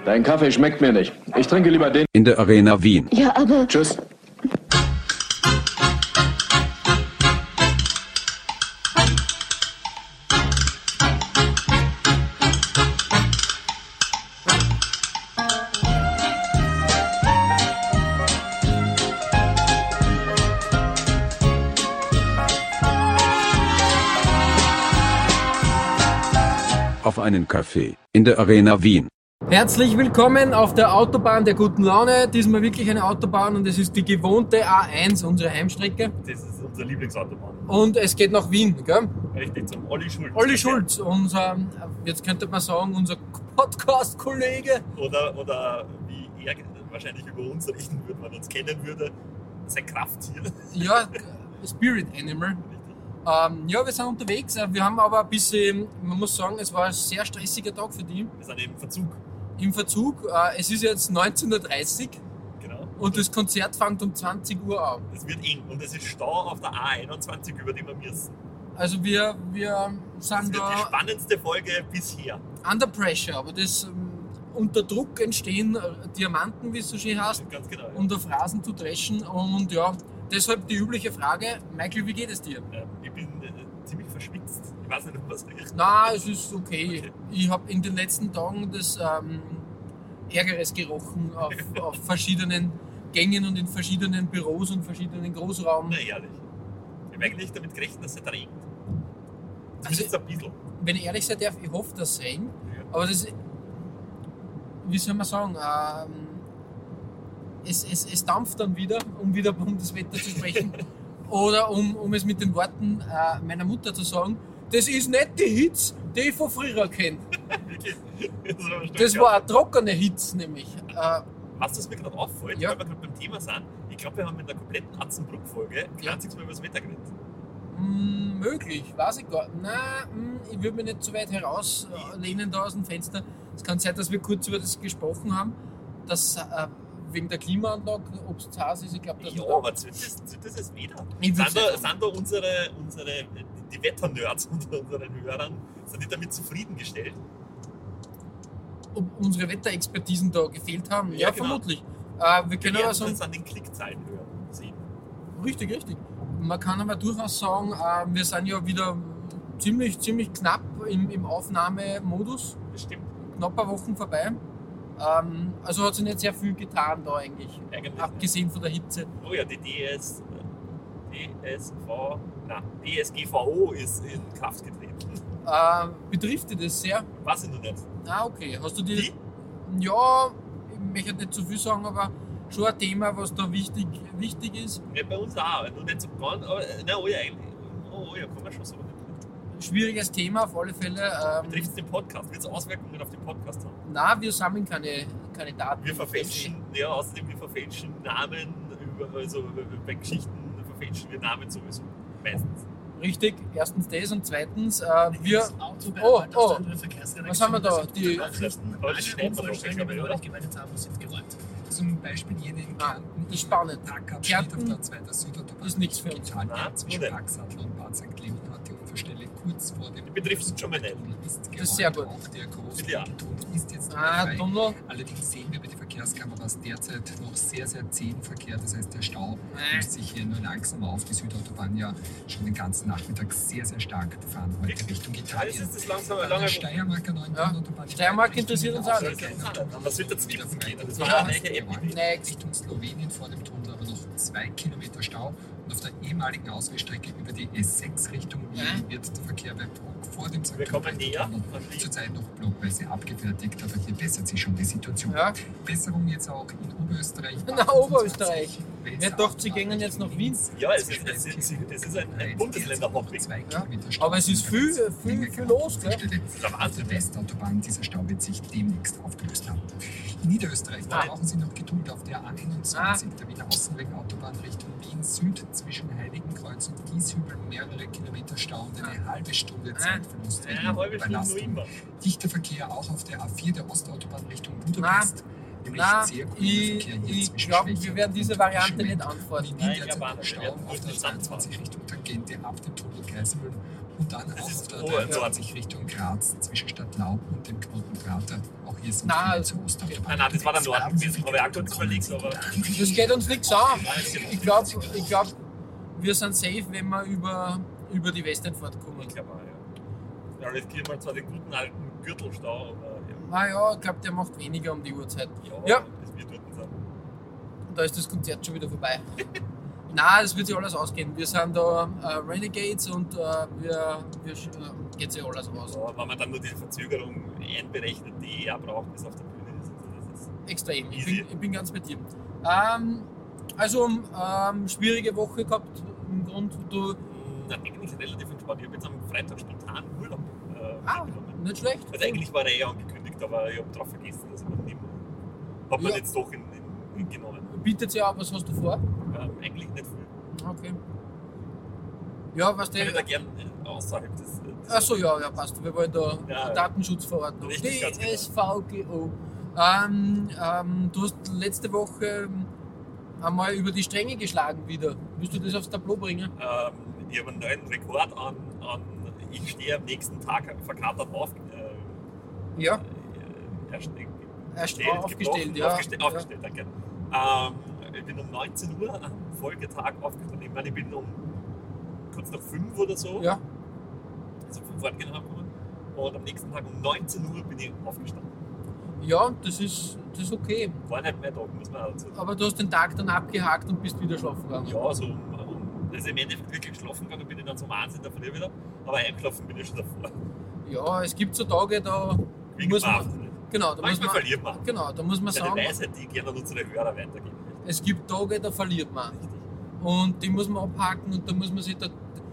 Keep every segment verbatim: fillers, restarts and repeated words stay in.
Dein Kaffee schmeckt mir nicht. Ich trinke lieber den in der Arena Wien. Ja, aber... Tschüss. Auf einen Kaffee in der Arena Wien. Herzlich willkommen auf der Autobahn der guten Laune. Diesmal wirklich eine Autobahn und es ist die gewohnte A eins, unsere Heimstrecke. Das ist unsere Lieblingsautobahn. Und es geht nach Wien, gell? Richtig, zum Olli Schulz. Olli Schulz, unser, jetzt könnte man sagen, unser Podcast-Kollege. Oder, oder wie er wahrscheinlich über uns reden würde, wenn man uns kennen würde, sein Krafttier. Ja, Spirit Animal. Ähm, ja, wir sind unterwegs. Wir haben aber ein bisschen, man muss sagen, es war ein sehr stressiger Tag für die. Wir sind im Verzug. Im Verzug. Äh, es ist jetzt neunzehn Uhr dreißig. Genau. Und das Konzert fängt um zwanzig Uhr an. Es wird eng und es ist Stau auf der A einundzwanzig, über den wir müssen. Also wir, wir Das sind wird da die spannendste Folge bisher. under pressure, aber das ähm, unter Druck entstehen äh, Diamanten, wie es so schön heißt, Ganz genau. Ja. um da Phrasen zu dreschen. Und ja, deshalb die übliche Frage, Michael, wie geht es dir? Ja, ich bin äh, ziemlich verschwitzt. Ich weiß nicht, ob was riecht. Na, es ist okay. Okay. Ich habe in den letzten Tagen das ähm, Ärgeres gerochen auf, auf verschiedenen Gängen und in verschiedenen Büros und verschiedenen Großraum. Na ehrlich. Ich habe eigentlich damit gerechnet, dass es regnet. Also, Zumindest ein bisschen. wenn ich ehrlich sein darf, ich hoffe, dass es regnet. Ja. Aber das, wie soll man sagen, ähm, es, es, es dampft dann wieder, um wieder um das Wetter zu sprechen. Oder um, um es mit den Worten äh, meiner Mutter zu sagen, das ist nicht die Hitze, die ich von früher kenne. Wirklich. Das war ein Stück Das war eine trockene Hitze nämlich. Äh, Was das mir gerade auffällt, Ja. weil wir gerade beim Thema sind, ich glaube, wir haben in der kompletten Atzenbruck-Folge kein Ja. einziges Mal über das Wetter geredet. mh, möglich, weiß ich gar nicht. Nein, mh, ich würde mich nicht zu weit herauslehnen da aus dem Fenster. Es kann sein, dass wir kurz über das gesprochen haben, dass äh, wegen der Klimaanlage, ob es zu heiß ist, ich glaube, dass Ja, wir da- aber das, das, das ist wieder. Ich würd's Sind da, nicht sind da unsere, unsere, die Wetternerds unter unseren Hörern, sind die damit zufriedengestellt? ob unsere Wetterexpertisen da gefehlt haben. Ja, Ja, genau. vermutlich. Äh, wir Wir können werden aber das sagen, an den Klickzahlen hören sehen. richtig, richtig. Man kann aber durchaus sagen, äh, wir sind ja wieder ziemlich, ziemlich knapp im, im Aufnahmemodus. Das stimmt. Knapp ein Wochen vorbei. Ähm, also hat sich nicht sehr viel getan da eigentlich. Eigentlich Abgesehen von der Hitze. Oh ja, die D S, D S V, na, D S G V O ist in Kraft getreten. Äh, betrifft dich das sehr? Weiß ich noch nicht. Ah, okay. Hast du die? Die? Ja, ich möchte nicht zu viel sagen, aber schon ein Thema, was da wichtig, wichtig ist. Ja, bei uns auch, noch nicht so ganz, aber na, oh ja, eigentlich. Oh ja, kann man schon so. Schwieriges Thema auf alle Fälle. Ähm, Betrifft es den Podcast? Wird es Auswirkungen auf den Podcast haben? na, wir sammeln keine, keine Daten. Wir verfälschen, ja, außerdem wir verfälschen Namen, über, also bei Geschichten verfälschen wir Namen sowieso. Meistens. Richtig, erstens das und zweitens, äh, wir. Das Auto bei Oh, der oh. Waltersdorfer Verkehrsredaktion Was haben wir da? sind Die- gute Nachrichten. Aber das Alle steht noch Unfallstellen, drauf, die oder? neulich gemeldet haben, sind geräumt. Zum Beispiel jene in Ah, Kärnten. ist spannend. Tagabschnitt auf Kärnten der zweiten Südautobahn. ist nichts für uns. Ah, Zwischen nur nicht. Parksattl und Bad Sankt Leon hat die Unfallstelle kurz vor dem. Die betrifft uns schon mal nicht. Ist Das ist sehr geräumt. gut. Auch der große Ja. Tunnel ist jetzt wieder Ah, frei. Tunnel. Allerdings sehen wir bei den Verkehrskameras derzeit noch sehr, sehr zähen Verkehr. Das heißt, der Stau Äh. löst sich hier nur langsam auf. Die Südautobahn ja schon den ganzen Nachmittag sehr, sehr stark fahren heute Richtung Ja, das Italien. ist das langsam Bei lange. der Steiermarker neuen Ja. Autobahn. Steiermark interessiert uns auch Das nicht. ist interessant. Was wird jetzt wieder geben? frei. Das Ja, war eine ist neue App. geräumt. Next. Richtung Slowenien vor dem Tunnel aber noch zwei Kilometer Stau. Und auf der ehemaligen Ausweichstrecke über die S sechs Richtung Wien Ja. wird der Verkehr bei Bruck vor dem Sankt Wir kommen Hubert näher Tunnel an die- zurzeit noch blockweise abgefertigt, aber hier bessert sich schon die Situation. Ja. Besserung jetzt auch in Oberösterreich. Na, Oberösterreich. Wer dachte, sie gingen jetzt nach Wien? Ja, es ist, es ist, es ist ein, ein Bundesländer-Hopping. Ja. Aber es ist viel, viel, viel los, gell? ist ein Auf der Westautobahn, dieser Stau wird sich demnächst aufgelöst haben. In Niederösterreich, da Nein. brauchen Sie noch Geduld auf der A einundzwanzig, Ah. der Wiener Außenring-Autobahn Richtung Wien Süd, zwischen Heiligenkreuz und Gieshübel mehrere Kilometer Stau und eine halbe Stunde Zeitverlust. Ja, eine halbe Stunde nur Belastung. immer. Dichter Verkehr auch auf der A vier der Ostautobahn Richtung Budapest. Nämlich Na, sehr guter ich, Verkehr hier ich zwischen glaube, Schwächert wir werden diese und Variante Schwäbisch. nicht antworten. Wien Nein, ich derzeit glaube auch noch nicht. Wir Stau werden auf der nicht zweiundzwanzig Richtung Tangente ab dem Tunnel Geiselmühl Und dann Das auch ist auf der Oberndorf. dreiundzwanzig Richtung Graz zwischen Stadt Laub und dem Knoten Prater. Auch hier sind Nein, viele zu Ost auf der Nein, nein, das war der Norden gewesen, habe ich auch kurz überlegt, aber Das geht uns nichts an. Ich glaube, ich glaub, wir sind safe, wenn wir über, über die Westernfahrt kommen. ich glaube auch, ja. Ja, jetzt gehen wir zwar den guten alten Gürtelstau, aber Ah ja, ich glaube, der macht weniger um die Uhrzeit. ja, Ja. bis wir dort sind. Da ist das Konzert schon wieder vorbei. Nein, das wird sich alles ausgehen. Wir sind da äh, Renegades und äh, wir, wir äh, geht sich alles aus. Ja, wenn man dann nur die Verzögerung einberechnet, die er braucht, bis auf der Bühne ist. Also das ist Extrem. Ich Easy. bin, ich bin ganz bei dir. Ähm, also, ähm, schwierige Woche gehabt. Im Grund, du. Na, eigentlich relativ entspannt. Ich habe jetzt am Freitag spontan Urlaub äh, Ah, genommen. nicht schlecht. Also eigentlich war er eh angekündigt, aber ich habe darauf vergessen, dass ich ihn nehme. Hat man Ja. jetzt doch in, in, in genommen. Bietet sich auch, was hast du vor? Ähm, eigentlich nicht viel. Okay. Ja, was Ich würde da der. gerne äh, außerhalb des. des Achso, ja, ja, passt. Wir wollen da Ja, ja. Datenschutzverordnung. Richtig, ganz genau. D S V G O. Ähm, ähm, du hast letzte Woche einmal über die Stränge geschlagen wieder. Willst du das aufs Tableau bringen? Ähm, ich habe einen neuen Rekord an, an ich stehe am nächsten Tag verkatert auf. Äh, Ja, äh, erst, erst gestellt, aufgestellt, gebrochen, ja. Aufgestellt, ja. aufgestellt danke. Ähm, ich bin um neunzehn Uhr am Folgetag aufgestanden. Ich meine, ich bin um kurz nach fünf oder so, Ja, also vom Fortgehen hergekommen. Und am nächsten Tag um neunzehn Uhr bin ich aufgestanden. ja, das ist, das ist okay. War nicht mein Tag, muss man auch dazu sagen. Aber du hast den Tag dann abgehakt und bist wieder schlafen gegangen. Ja, so um, um, also im Endeffekt wirklich schlafen gegangen bin ich dann so Wahnsinn der Früh wieder. Aber eingeschlafen bin ich schon davor. Ja, es gibt so Tage, da Wie muss gemacht. man, genau, da muss Manchmal man, verliert man. genau, da muss man Das ist eine sagen, Weisheit, die ich gerne an unsere Hörer weitergeben möchte. es gibt Tage, da verliert man. Und die muss man abhaken und da muss man sich da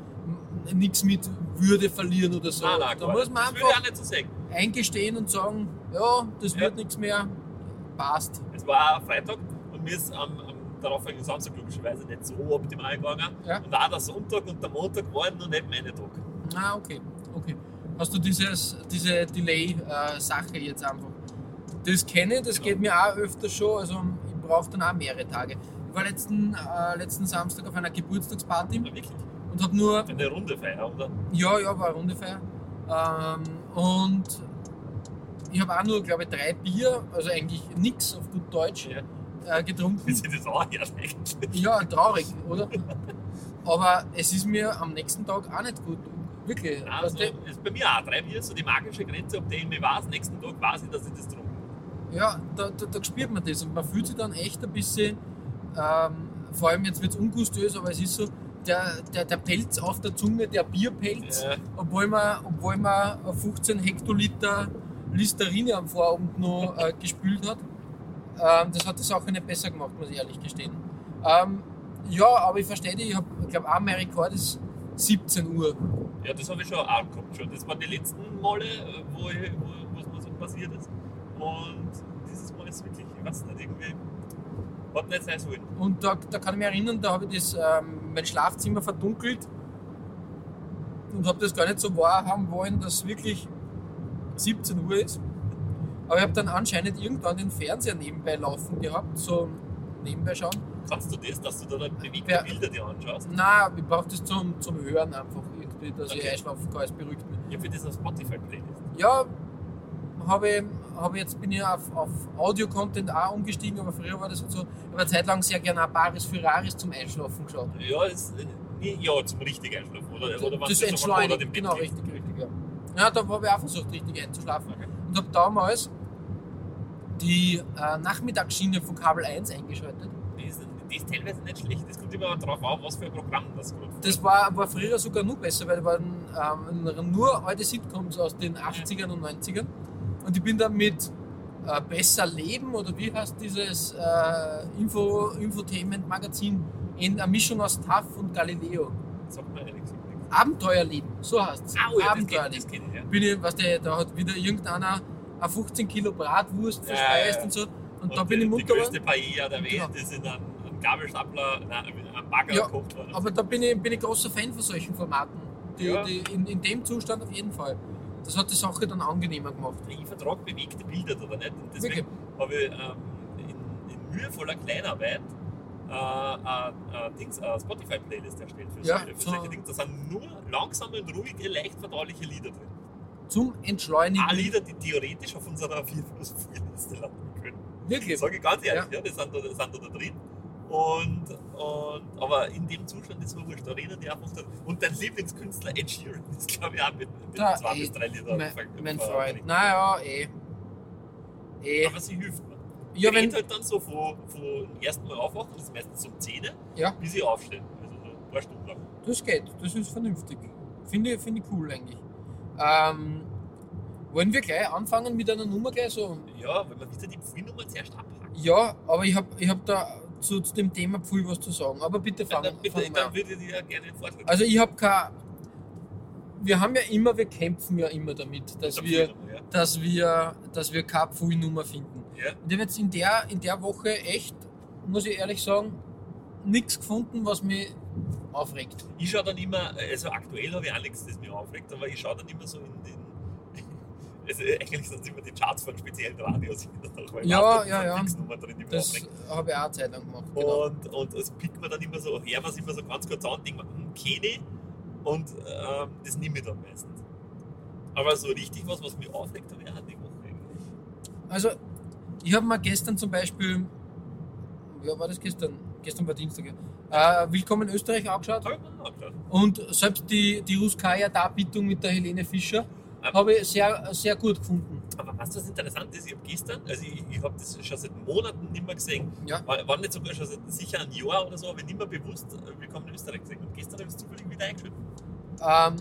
nichts mit Würde verlieren oder so. Nein, nein, da gar muss nicht. man Das würde ich auch einfach nicht so sagen. eingestehen und sagen, ja, das Ja. wird nichts mehr, passt. Es war ein Freitag und mir ist am, am darauffolgenden Samstag logischerweise nicht so optimal gegangen. Ja. Und auch der Sonntag und der Montag waren noch nicht meine Tag. Ah, okay, okay. Hast du dieses, diese Delay-Sache jetzt einfach? Das kenne ich, das Genau. geht mir auch öfter schon, also ich brauche dann auch mehrere Tage. Ich war letzten, äh, letzten Samstag auf einer Geburtstagsparty Ja, wirklich. und habe nur, Eine Runde Feier, oder? ja, ja, war eine Rundefeier. Ähm, und ich habe auch nur, glaube ich, drei Bier, also eigentlich nichts auf gut Deutsch, Ja. äh, getrunken. Wie sich das auch herrscht eigentlich. Ja, traurig, oder? Aber es ist mir am nächsten Tag auch nicht gut. Wirklich. Nein, Weißt also, du? ist bei mir auch drei Bier so die magische Grenze, ab der ich mir weiß, nächsten Tag weiß ich, dass ich das trinke. Ja, da, da, da spürt man das und man fühlt sich dann echt ein bisschen, ähm, vor allem jetzt wird es ungustiös, aber es ist so, der, der, der Pelz auf der Zunge, der Bierpelz, Ja. obwohl man, obwohl man fünfzehn Hektoliter Listerine am Vorabend noch äh, gespült hat. Ähm, das hat die Sache nicht besser gemacht, muss ich ehrlich gestehen. Ähm, ja, aber ich verstehe dich, ich habe, ich glaube, auch mein Rekord ist siebzehn Uhr. Ja, das habe ich schon auch gehabt. Schon. Das waren die letzten Male, äh, wo, ich, wo, wo es mir so passiert ist. Und dieses Mal ist wirklich, ich weiß nicht, irgendwie hat nicht sein sollen. Und da, da kann ich mich erinnern, da habe ich das, ähm, mein Schlafzimmer verdunkelt und habe das gar nicht so wahrhaben wollen, dass es wirklich siebzehn Uhr ist. Aber ich habe dann anscheinend irgendwann den Fernseher nebenbei laufen gehabt, so nebenbei schauen. Kannst du das, dass du da dann bewegte Ja. Bilder dir anschaust? Nein, ich brauche das zum, zum Hören einfach irgendwie, dass ich Okay. einschlafen kann, es beruhigt mich. Ja, für das auf Spotify-Playlist. Ja, habe ich, habe jetzt bin ich auf, auf Audio-Content auch umgestiegen, aber früher war das halt so, ich habe eine Zeit lang sehr gerne ein Baris Ferraris zum Einschlafen geschaut. Ja, ist, äh, nie- ja, zum richtig Einschlafen. Oder, oder das was du entschleunigt, genau, richtig, richtig, ja. Ja, da habe ich auch versucht, richtig einzuschlafen. Okay. Und habe damals die äh, Nachmittagsschiene von Kabel eins eingeschaltet. Das ist, das ist teilweise nicht schlecht. Das kommt immer darauf an, was für ein Programm das gerade Das war, war früher sogar noch besser, weil da waren ähm, nur alte Sitcoms aus den achtzigern und neunzigern. Und ich bin dann mit äh, Besser Leben oder wie heißt dieses äh, Info, Infotainment-Magazin in einer Mischung aus T A F und Galileo. sagt man ehrlich gesagt nichts. Abenteuerleben, so heißt es. Ah, oh ja, das kenn, Abenteuerleben. das kenn ich, ja. Bin ich, weißt du, da hat wieder irgendeiner eine fünfzehn Kilo Bratwurst Ja, verspeist ja. und so. Und, Und da bin die, ich die munter größte geworden. Paella der Welt Genau. ist in einem, einem Gabelstapler, nein, einem Bagger Ja, gekocht worden. Aber da bin ich, bin ich großer Fan von solchen Formaten. Die, Ja. die in, in dem Zustand auf jeden Fall. Das hat die Sache dann angenehmer gemacht. Ich vertrage bewegte Bilder oder nicht. Und deswegen Wirklich? habe ich ähm, in, in mühevoller Kleinarbeit äh, äh, äh, Dings, äh, Spotify-Playlist erstellt für, Ja, solche, für so- solche Dinge. Da sind nur langsame und ruhige, leicht verdauliche Lieder drin. Zum Entschleunigen. Auch Lieder, die theoretisch auf unserer vier plus vier Liste landen können. Wirklich. Sage ich ganz ehrlich, ja. Ja, die sind da, die sind da, da drin. Und, und, aber in dem Zustand ist es wurscht, da reden die einfach. Da. Und dein Lieblingskünstler Ed Sheeran ist, glaube ich, auch mit, mit Da, zwei ey, bis drei Liedern. mein, ver- mein ver- Freund. Naja, eh. Eh. Aber sie hilft mir. Ja, Ich wenn, rede halt dann so von, von dem ersten Mal aufwachen, das ist meistens um zehn, ja, bis ich aufstehe. Also so ein paar Stunden lang. das geht. Das ist vernünftig. Finde ich, finde ich cool eigentlich. Ähm, wollen wir gleich anfangen mit einer Nummer gleich so? Ja, weil man wieder die Pfuhlnummer zuerst abhackt. Ja, aber ich habe ich hab da zu, zu dem Thema Pfui was zu sagen. Aber bitte Dann, fangen dann, bitte, fangen wir dann an. würde ich dir ja gerne den Vortrag Also ich habe kein... Wir haben ja immer, wir kämpfen ja immer damit, dass der wir, Pfuhlnummer, ja. dass wir, dass wir keine Pfui-Nummer finden. Ja. Und ich habe jetzt in der, in der Woche echt, muss ich ehrlich sagen, nichts gefunden, was mich aufregt. Ich schaue dann immer, also aktuell habe ich auch nichts, das mich aufregt, aber ich schaue dann immer so in den. Also eigentlich sind es immer die Charts von speziellen Radios, weil Ja, da ist ja, ja. eine Fixnummer drin, die mich Das aufregt. habe ich auch eine Zeit lang gemacht. Genau. Und, und das pickt man dann immer so, her was immer so ganz kurz an, denkt man, hm, kenne ich, und ähm, das nehme ich dann meistens. Aber so richtig was, was mich aufregt, habe ich auch die Woche eigentlich. Also, ich habe mir gestern zum Beispiel, ja, war das gestern? Gestern war Dienstag, ja. Äh, Willkommen in Österreich angeschaut. Habe ich mir auch angeschaut. Und selbst die, die Ruskaya-Darbietung mit der Helene Fischer Ähm, habe ich sehr, sehr gut gefunden. Aber weißt du, was interessant ist? Ich habe gestern, also ich, ich habe das schon seit Monaten nicht mehr gesehen, Ja. war, war nicht sogar schon seit sicher ein Jahr oder so, aber nicht mehr bewusst äh, Willkommen in Österreich gesehen. Und gestern habe ich es zufällig wieder eingeschaltet. Ähm,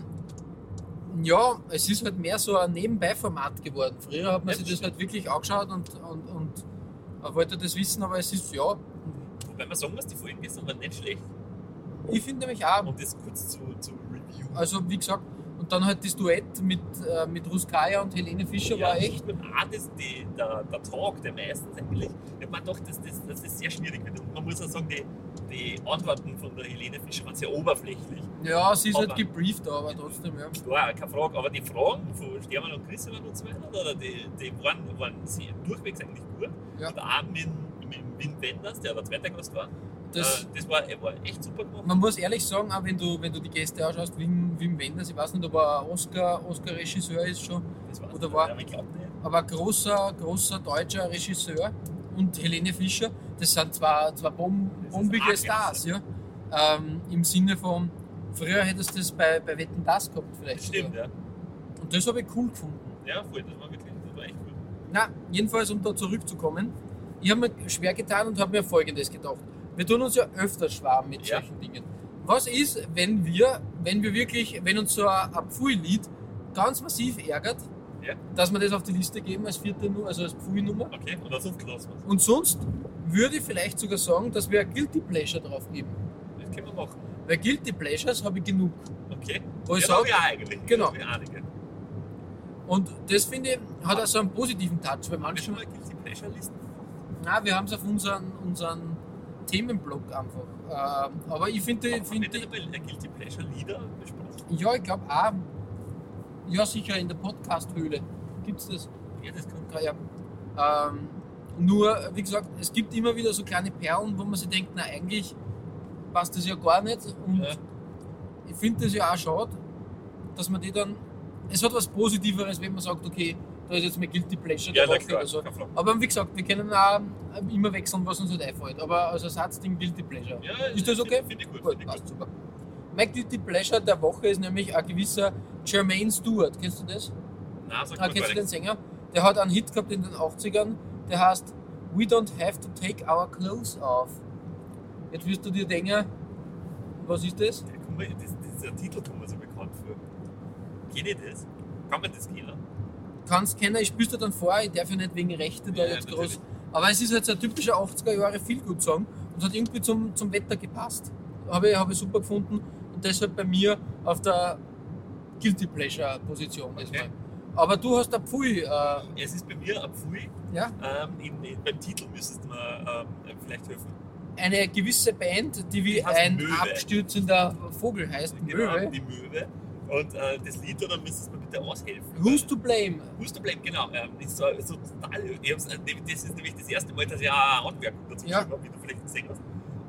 ja, es ist halt mehr so ein Nebenbei-Format geworden. Früher hat man Ja, sich das das halt wirklich angeschaut und, und, und äh, wollte das wissen, aber es ist, ja, Wobei man sagen muss, die Folgen gestern waren nicht schlecht. ich finde nämlich auch, Um das kurz zu, zu reviewen. also wie gesagt, und dann halt das Duett mit, äh, mit Ruskaya und Helene Fischer war echt, Und auch das, die, der, der Talk, der meistens eigentlich, ich meine doch, dass das, das ist sehr schwierig wird. Und man muss auch sagen, die, die Antworten von der Helene Fischer waren sehr oberflächlich. ja, sie ist halt Aber- gebrieft, aber trotzdem, ja. Klar, keine Frage, aber die Fragen von Stermann und Chris und so weiter, oder die, die waren, waren sehr durchwegs eigentlich gut. Ja. Und auch mit, mit Wim Wenders, der der zweite Gast war, Das, äh, das war, er war echt super gemacht. man muss ehrlich sagen, auch wenn du, wenn du die Gäste anschaust, Wim, Wim Wenders, ich weiß nicht, ob er ein Oscar, Oscar-Regisseur ist schon, Das war's oder nicht, war- aber ich glaube nicht. aber ein großer, großer deutscher Regisseur und Helene Fischer, das sind zwei, zwei bom, Das ist bombige arg, Stars, ja. Ähm, im Sinne von, früher hättest du das bei, bei Wetten, das gehabt vielleicht. Das stimmt, sogar. ja. Und das habe ich cool gefunden. Ja, voll, das war wirklich, das war echt gut. Na, jedenfalls, um da zurückzukommen, ich habe mir schwer getan und habe mir Folgendes gedacht. Wir tun uns ja öfter schwer mit Ja. solchen Dingen. Was ist, wenn wir, wenn wir wirklich, wenn uns so ein, ein Pfui-Lied ganz massiv ärgert, Ja. dass wir das auf die Liste geben als vierte Nummer, also als Pfui-Nummer? Okay, und dann sonst lassen wir es. Und sonst würde ich vielleicht sogar sagen, dass wir ein Guilty Pleasure drauf geben. Das können wir machen. Weil Guilty Pleasures habe ich genug. Okay. Wo ich ja, sag- ja eigentlich. Genau. Ja, hab ich einige. Und das finde ich, hat also einen positiven Touch, weil Haben wir schon manchmal, mal Guilty Pleasure Listen? na, wir haben es auf unseren, unseren Themenblog einfach. Ähm, aber ich finde, Haben wir finde nicht einmal Guilty Pleasure Lieder besprochen? ja, ich glaube auch, ja sicher in der Podcast-Höhle gibt es das. Ja, das kann. Ja, ja. Ähm, nur, wie gesagt, es gibt immer wieder so kleine Perlen, wo man sich denkt, na eigentlich passt das ja gar nicht. Und Ja. ich finde das ja auch schade, dass man die dann. Es hat was Positiveres, wenn man sagt, okay, da ist jetzt mein Guilty Pleasure Ja, der na Woche klar, oder so. keine Frage. Aber wie gesagt, wir können auch immer wechseln, was uns halt einfällt. Aber als Ersatzding Guilty Pleasure. Ja, Ist das okay? Finde ich gut. Gut, Finde ich gut. passt super. Mein Guilty Pleasure der Woche ist nämlich ein gewisser Jermaine Stewart. Kennst du das? Nein, sag Ah, mal kennst du gar den nichts. Sänger? Der hat einen Hit gehabt in den achtzigern, der heißt We don't have to take our clothes off. Jetzt wirst du dir denken, was ist das? Ja, guck mal, das, dieser Titel kommt mir so bekannt vor. Kenn ich das? Kann man das kennen? Kannst kennen, ich spür's dir dann vor, ich darf ja nicht wegen Rechte da Ja, jetzt natürlich. groß. Aber es ist halt so ein typischer achtziger Jahre Feelgood-Song und hat irgendwie zum, zum Wetter gepasst. Habe ich, habe ich super gefunden und deshalb bei mir auf der Guilty Pleasure-Position Okay. diesmal. Aber du hast ein Pfui, äh, Es ist bei mir ein Pfui. ja? Ähm, in, in, beim Titel müsstest du mir ähm, vielleicht helfen. Eine gewisse Band, die wie Die heißt ein Möwe. abstürzender Vogel heißt, Genau, Möwe. die Möwe. Und äh, das Lied, da müsstest du mir bitte aushelfen. Who's to blame? Who's to blame, genau. Ähm, ist so, so total, ich hab's, äh, das ist nämlich das erste Mal, dass ich auch Anmerkung dazu Ja. geschrieben habe, wie du vielleicht gesehen hast.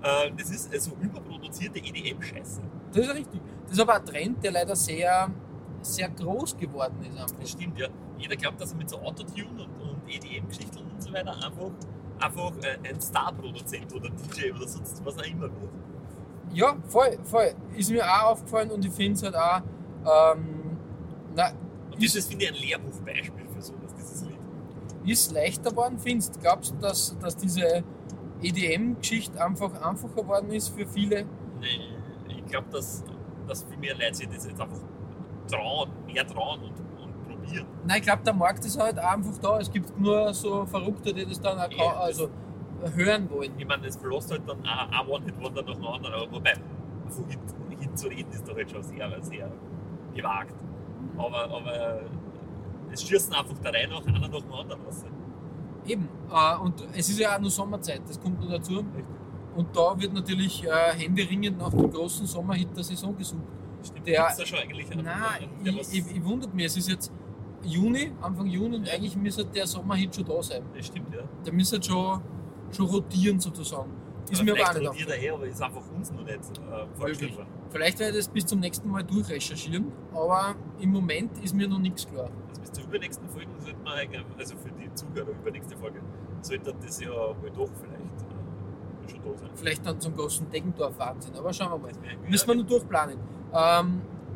Äh, das ist so überproduzierte E D M-Scheiße. Das ist richtig. Das ist aber ein Trend, der leider sehr, sehr groß geworden ist. Einfach. Das stimmt, ja. Jeder glaubt, dass er mit so Autotune und, und E D M-Geschichten und so weiter einfach, einfach ein Star-Produzent oder D J oder sonst was auch immer wird. Ja, voll, voll. Ist mir auch aufgefallen und ich finde es halt auch. Ähm, na, Und das ist, finde ich, ein Lehrbuchbeispiel für sowas, dieses Lied. ist leichter geworden, findest du? Glaubst du, dass, dass diese E D M-Geschichte einfach einfacher geworden ist für viele? Nee, ich glaube, dass, dass viel mehr Leute sich das jetzt einfach trauen, mehr trauen und, und probieren. Nein, ich glaube, der Markt ist halt auch einfach da. Es gibt nur so Verrückte, die das dann auch Ja, ka- also, hören wollen. Ich meine, es verlässt halt dann auch ein One-Hit-Wonder nach dem anderen, aber wobei, von Hit, Hit zu reden ist doch halt schon sehr, sehr gewagt. Aber, aber es schießen einfach der Reihe nach einer nach dem anderen raus. Eben. Äh, und es ist ja auch nur Sommerzeit, das kommt noch dazu. Richtig. Und da wird natürlich äh, händeringend nach dem großen Sommerhit der Saison gesucht. Stimmt, Der- gibt's da schon eigentlich einen, Nein, einen, der ich, was, ich, ich wundert mich, es ist jetzt Juni, Anfang Juni und eigentlich müsste der Sommerhit schon da sein. Das stimmt, ja. Der müsste schon, schon rotieren sozusagen. Ist mir aber auch vielleicht nicht rotiert er her, aber ist einfach uns noch nicht äh, vorgestellbar. Vielleicht werde ich das bis zum nächsten Mal durchrecherchieren, aber im Moment ist mir noch nichts klar. Also bis zur übernächsten Folge sollte man eigentlich, also für die Zuhörer, übernächste Folge, sollte das ja wohl doch vielleicht äh, schon da sein. Vielleicht dann zum großen Deggendorf-Wahnsinn, aber schauen wir mal. Das wär- Müssen wir nur durchplanen. Ähm,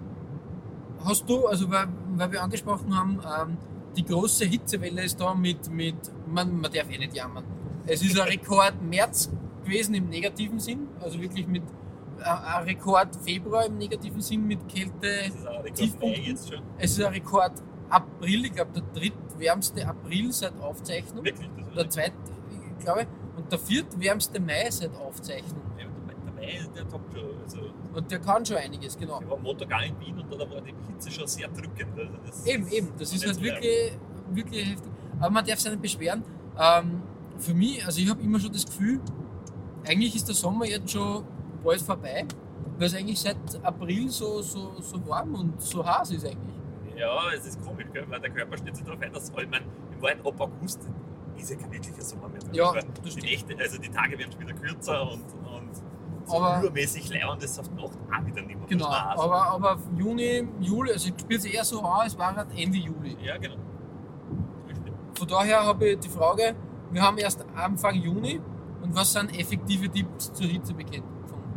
hast du, also weil, weil wir angesprochen haben, ähm, die große Hitzewelle ist da mit, mit man, man darf eh nicht jammern. Es ist ein Rekord März gewesen im negativen Sinn, also wirklich mit äh, ein Rekord Februar im negativen Sinn mit Kälte. Das ist auch Rekord Tiefpunkten. Mai jetzt schon. Es ist ein Rekord April, ich glaube der drittwärmste April seit Aufzeichnung. Wirklich, das Der ist zweite, ich glaube, und der viertwärmste Mai seit Aufzeichnung. ja, der Mai, der toppt schon. Also, Und der kann schon einiges, genau. ich war am Montag auch in Wien und da war die Hitze schon sehr drückend. Also das Eben, eben, das ist halt nicht wirklich, wirklich heftig. Aber man darf sich nicht beschweren. Ähm, für mich, also ich habe immer schon das Gefühl, eigentlich ist der Sommer jetzt schon bald vorbei, weil es eigentlich seit April so, so, so warm und so heiß ist eigentlich. Ja, es ist komisch, gell? Weil der Körper stellt sich darauf ein, dass, ich meine, im Wahrheit ab August ist ja kein wirklicher Sommer mehr. Ja, Weil das die stimmt. Nächte, also die Tage werden schon wieder kürzer und, und so Aber- übermäßig leer das auf die Nacht auch wieder nicht mehr. Genau, Muss man auch sagen. aber, aber Juni, Juli, also ich spiele es eher so an, es war halt Ende Juli. Ja, genau. Das stimmt. Von daher habe ich die Frage, wir haben erst Anfang Juni und was sind effektive Tipps zur Hitzebekämpfung?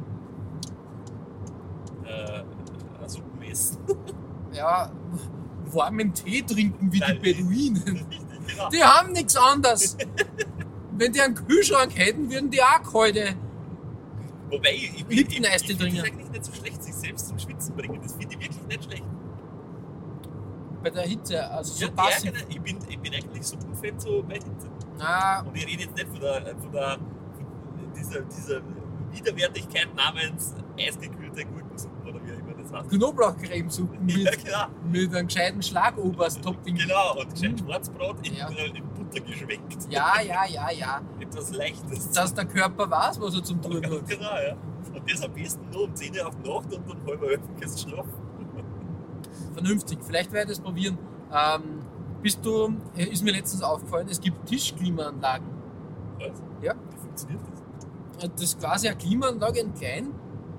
Äh, also Messen. Ja, warmen Tee trinken wie Nein, die Beduinen. Richtig, genau. Die haben nichts anderes. Wenn die einen Kühlschrank hätten, würden die auch kalte. Wobei, ich, ich, ich, ich, Lipton-Eiste ich finde trinken. es eigentlich nicht so schlecht, sich selbst zum Schwitzen bringen. Das finde ich wirklich nicht schlecht. Bei der Hitze, also so Ja, passiv. ja, ich, bin, ich bin eigentlich so unfett so bei Hitze. Na, Und ich rede jetzt nicht von, der, von, der, von dieser, dieser Widerwärtigkeit namens eisgekühlte Gurkensuppen oder wie auch immer das heißt. Knoblauchcremesuppen mit, Ja, genau. mit einem gescheiten Schlagobers-Topping. Genau, und gescheit Mhm. Schwarzbrot in, Ja. äh, in Butter geschwenkt. Ja, ja, ja, ja. Etwas Leichtes. Dass der Körper weiß, was er zum Tun Ja, hat. genau, ja. Und das am besten nur um zehn Uhr auf die Nacht und um halb elf kannst du schlafen. Vernünftig. Vielleicht werde ich das probieren. Ähm, bist du, äh, ist mir letztens aufgefallen, es gibt Tischklimaanlagen. Was? Ja. Wie funktioniert das? Das ist quasi eine Klimaanlage in klein,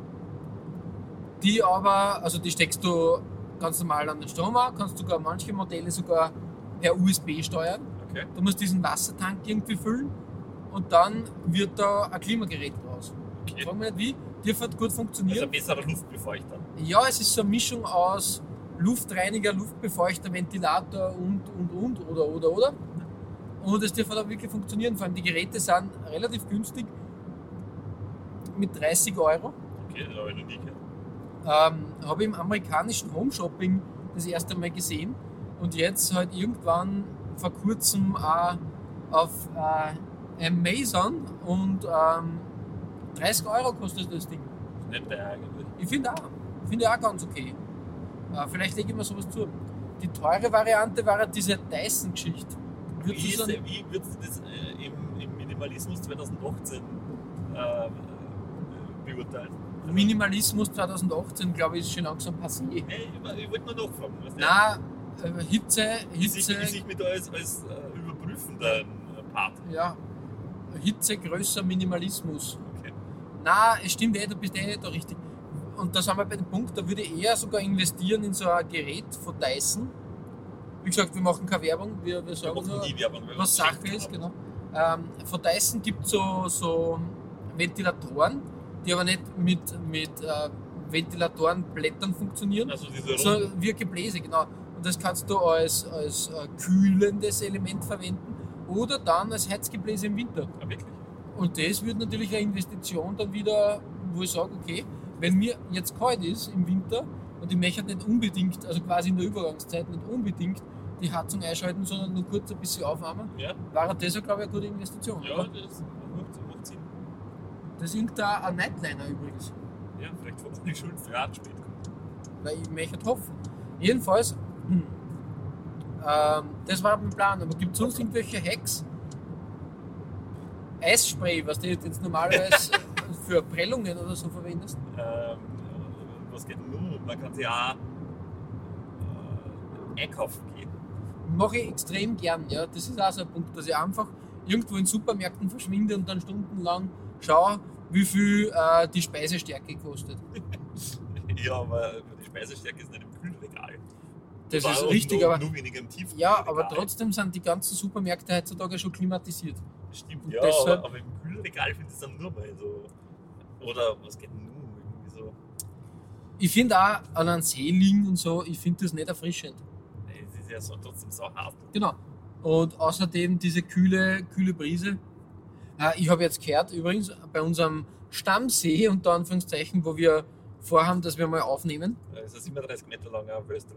die aber, also die steckst du ganz normal an den Strom an, kannst sogar manche Modelle sogar per U S B steuern. Okay. Du musst diesen Wassertank irgendwie füllen und dann wird da ein Klimagerät draus. Okay. Frag mich nicht wie, dürfte gut Also funktionieren. ein besserer Luftbefeuchter. Ja, es ist so eine Mischung aus Luftreiniger, Luftbefeuchter, Ventilator und, und, und, oder, oder, oder. Und es dürfte auch wirklich funktionieren. Vor allem die Geräte sind relativ günstig mit dreißig Euro. Okay, das habe ich noch nie gehört. Ähm, habe ich im amerikanischen Home Shopping das erste Mal gesehen und jetzt halt irgendwann vor kurzem auch auf äh, Amazon und ähm, dreißig Euro kostet das Ding. Ist nicht der eigentlich. Ich finde auch, finde auch ganz okay. Äh, vielleicht lege ich mir sowas zu. Die teure Variante war diese Dyson-Geschichte. Wie, Würdest du ist, sagen, wie würdest du das äh, im, im Minimalismus zwanzig achtzehn äh, äh, beurteilen? Also, Minimalismus zwanzig achtzehn, glaube ich, ist schon langsam passé. Hey, ich, ich wollte nur nachfragen. Was Nein, äh, Hitze, Ist ich, Hitze, ist ich mit als, als äh, überprüfender äh, Part. ja, Hitze größer Minimalismus. Okay. Nein, es stimmt eh, du bist eh da richtig. Und da sind wir bei dem Punkt, da würde ich eher sogar investieren in so ein Gerät von Dyson. Wie gesagt, wir machen keine Werbung, wir, wir sagen machen nur, nie Werbung, weil wir was es Sache geschenkt ist. haben. Genau. Ähm, von Dyson gibt es so, so Ventilatoren, die aber nicht mit, mit äh, Ventilatorenblättern funktionieren, Also diese so Runden. wie Gebläse, genau. Und das kannst du als, als äh, kühlendes Element verwenden oder dann als Heizgebläse im Winter. Ah, wirklich? Und das wird natürlich eine Investition dann wieder, wo ich sage, okay, wenn mir jetzt kalt ist im Winter und ich möchte nicht unbedingt, also quasi in der Übergangszeit nicht unbedingt die Heizung einschalten, sondern nur kurz ein bisschen aufwärmen, Ja, war das ja, glaube ich, eine gute Investition. ja, oder? das macht, macht Sinn. Das ist irgendein ein Nightliner übrigens, Ja, vielleicht war es nicht schuld für einen spät kommt. weil ich möchte hoffen. Jedenfalls, hm, ähm, das war mein Plan, aber gibt es sonst irgendwelche Hacks? Eisspray, was du jetzt normalerweise für Prellungen oder so verwendest? Ähm, was geht nun? Man kann sich auch äh, einkaufen gehen. Mache ich extrem gern, ja. Das ist auch so ein Punkt, dass ich einfach irgendwo in Supermärkten verschwinde und dann stundenlang schaue, wie viel äh, die Speisestärke kostet. Ja, aber die Speisestärke ist nicht im Kühlregal. Das Oder ist auch richtig, nur, aber nur weniger im Tiefkühlregal. ja, aber trotzdem sind die ganzen Supermärkte heutzutage schon klimatisiert. Stimmt, und ja, deshalb- aber, aber im Kühlregal finde ich es dann nur mal so. Oder was geht nun? Irgendwie so. Ich finde auch an einem See liegen und so, ich finde das nicht erfrischend. Es ist ja so, trotzdem so hart. Genau. Und außerdem diese kühle, kühle Brise. Äh, ich habe jetzt gehört, übrigens, bei unserem Stammsee, unter Anführungszeichen, wo wir vorhaben, dass wir mal aufnehmen, Es ist siebenunddreißig Meter lang ein Wölster.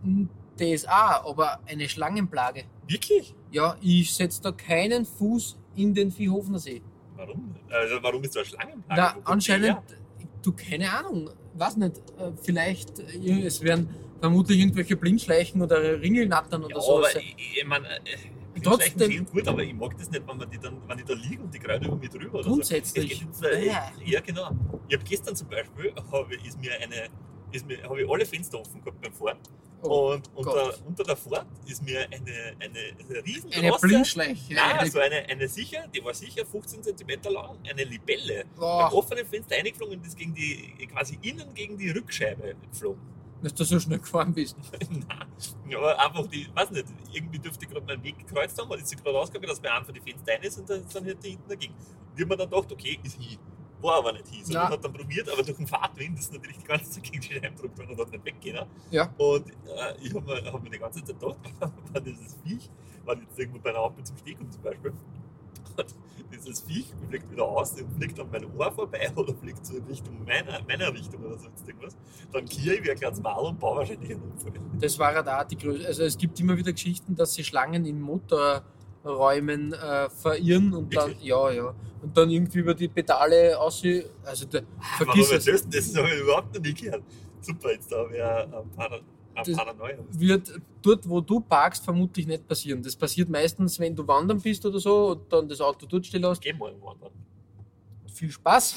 das auch, aber eine Schlangenplage. Wirklich? Ja, ich setze da keinen Fuß in den Viehhofener See. Warum? Also warum ist da eine Schlangenplage? Na, Wo kommt die anscheinend, her? du, keine Ahnung, weiß nicht, äh, vielleicht, äh, es werden vermutlich irgendwelche Blindschleichen oder Ringelnattern oder Ja, so. aber ich, ich meine, Trotzdem- Trotzdem gut, aber ich mag das nicht, wenn, man die dann, wenn die da liegen und die kreuen über mich drüber. Oder Grundsätzlich. So. Es geht jetzt, äh, Bäh. ja, genau. Ich habe gestern zum Beispiel, habe ist mir eine, ist mir, habe ich alle Fenster offen gehabt beim Fahren. Oh und unter, Gott. unter der Fahrt ist mir eine, eine, eine riesengroße... Eine Blindschleiche. Nein, eine, also eine, eine sicher, die war sicher fünfzehn Zentimeter lang, eine Libelle. Boah. Beim offenen Fenster reingeflogen und ist gegen die, quasi innen gegen die Rückscheibe geflogen. dass du so schnell gefahren bist. Nein, ja, aber einfach die, weiß nicht, irgendwie dürfte ich gerade meinen Weg gekreuzt haben, weil ist sie gerade rausgegangen, dass mir einfach die Fenster rein ist und dann sind halt die hinten dagegen. Und ich habe mir dann gedacht, okay, ist hin. War aber nicht hin. So, Ja. ich habe dann probiert, aber durch den Fahrtwind ist natürlich die ganze Zeit gegen die Scheibe gedrückt worden und hat nicht weggehen. Ne? Ja. Und äh, ich habe mir, hab mir die ganze Zeit gedacht, wenn dieses Viech, wenn ich jetzt irgendwo bei einer Ampel zum Stehen komme zum Beispiel, und dieses Viech fliegt wieder aus und fliegt an mein Ohr vorbei oder fliegt so in Richtung meiner, meiner Richtung oder sonst irgendwas, dann kier ich wie ein kleines Mal und baue wahrscheinlich einen Unfall. Das war halt auch die Größe. Also es gibt immer wieder Geschichten, dass sie Schlangen in Motorräumen äh, verirren und dann, Wirklich? ja, ja, und dann irgendwie über die Pedale aussehen. Also der, Warum vergiss es. das? Das habe ich überhaupt noch nie gehört. Super, jetzt da habe ich ein, ein, Para, ein Das- Paranoia. Wird dort, wo du parkst, vermutlich nicht passieren. Das passiert meistens, wenn du wandern bist oder so und dann das Auto dort stehen lässt. Geh mal wandern. Viel Spaß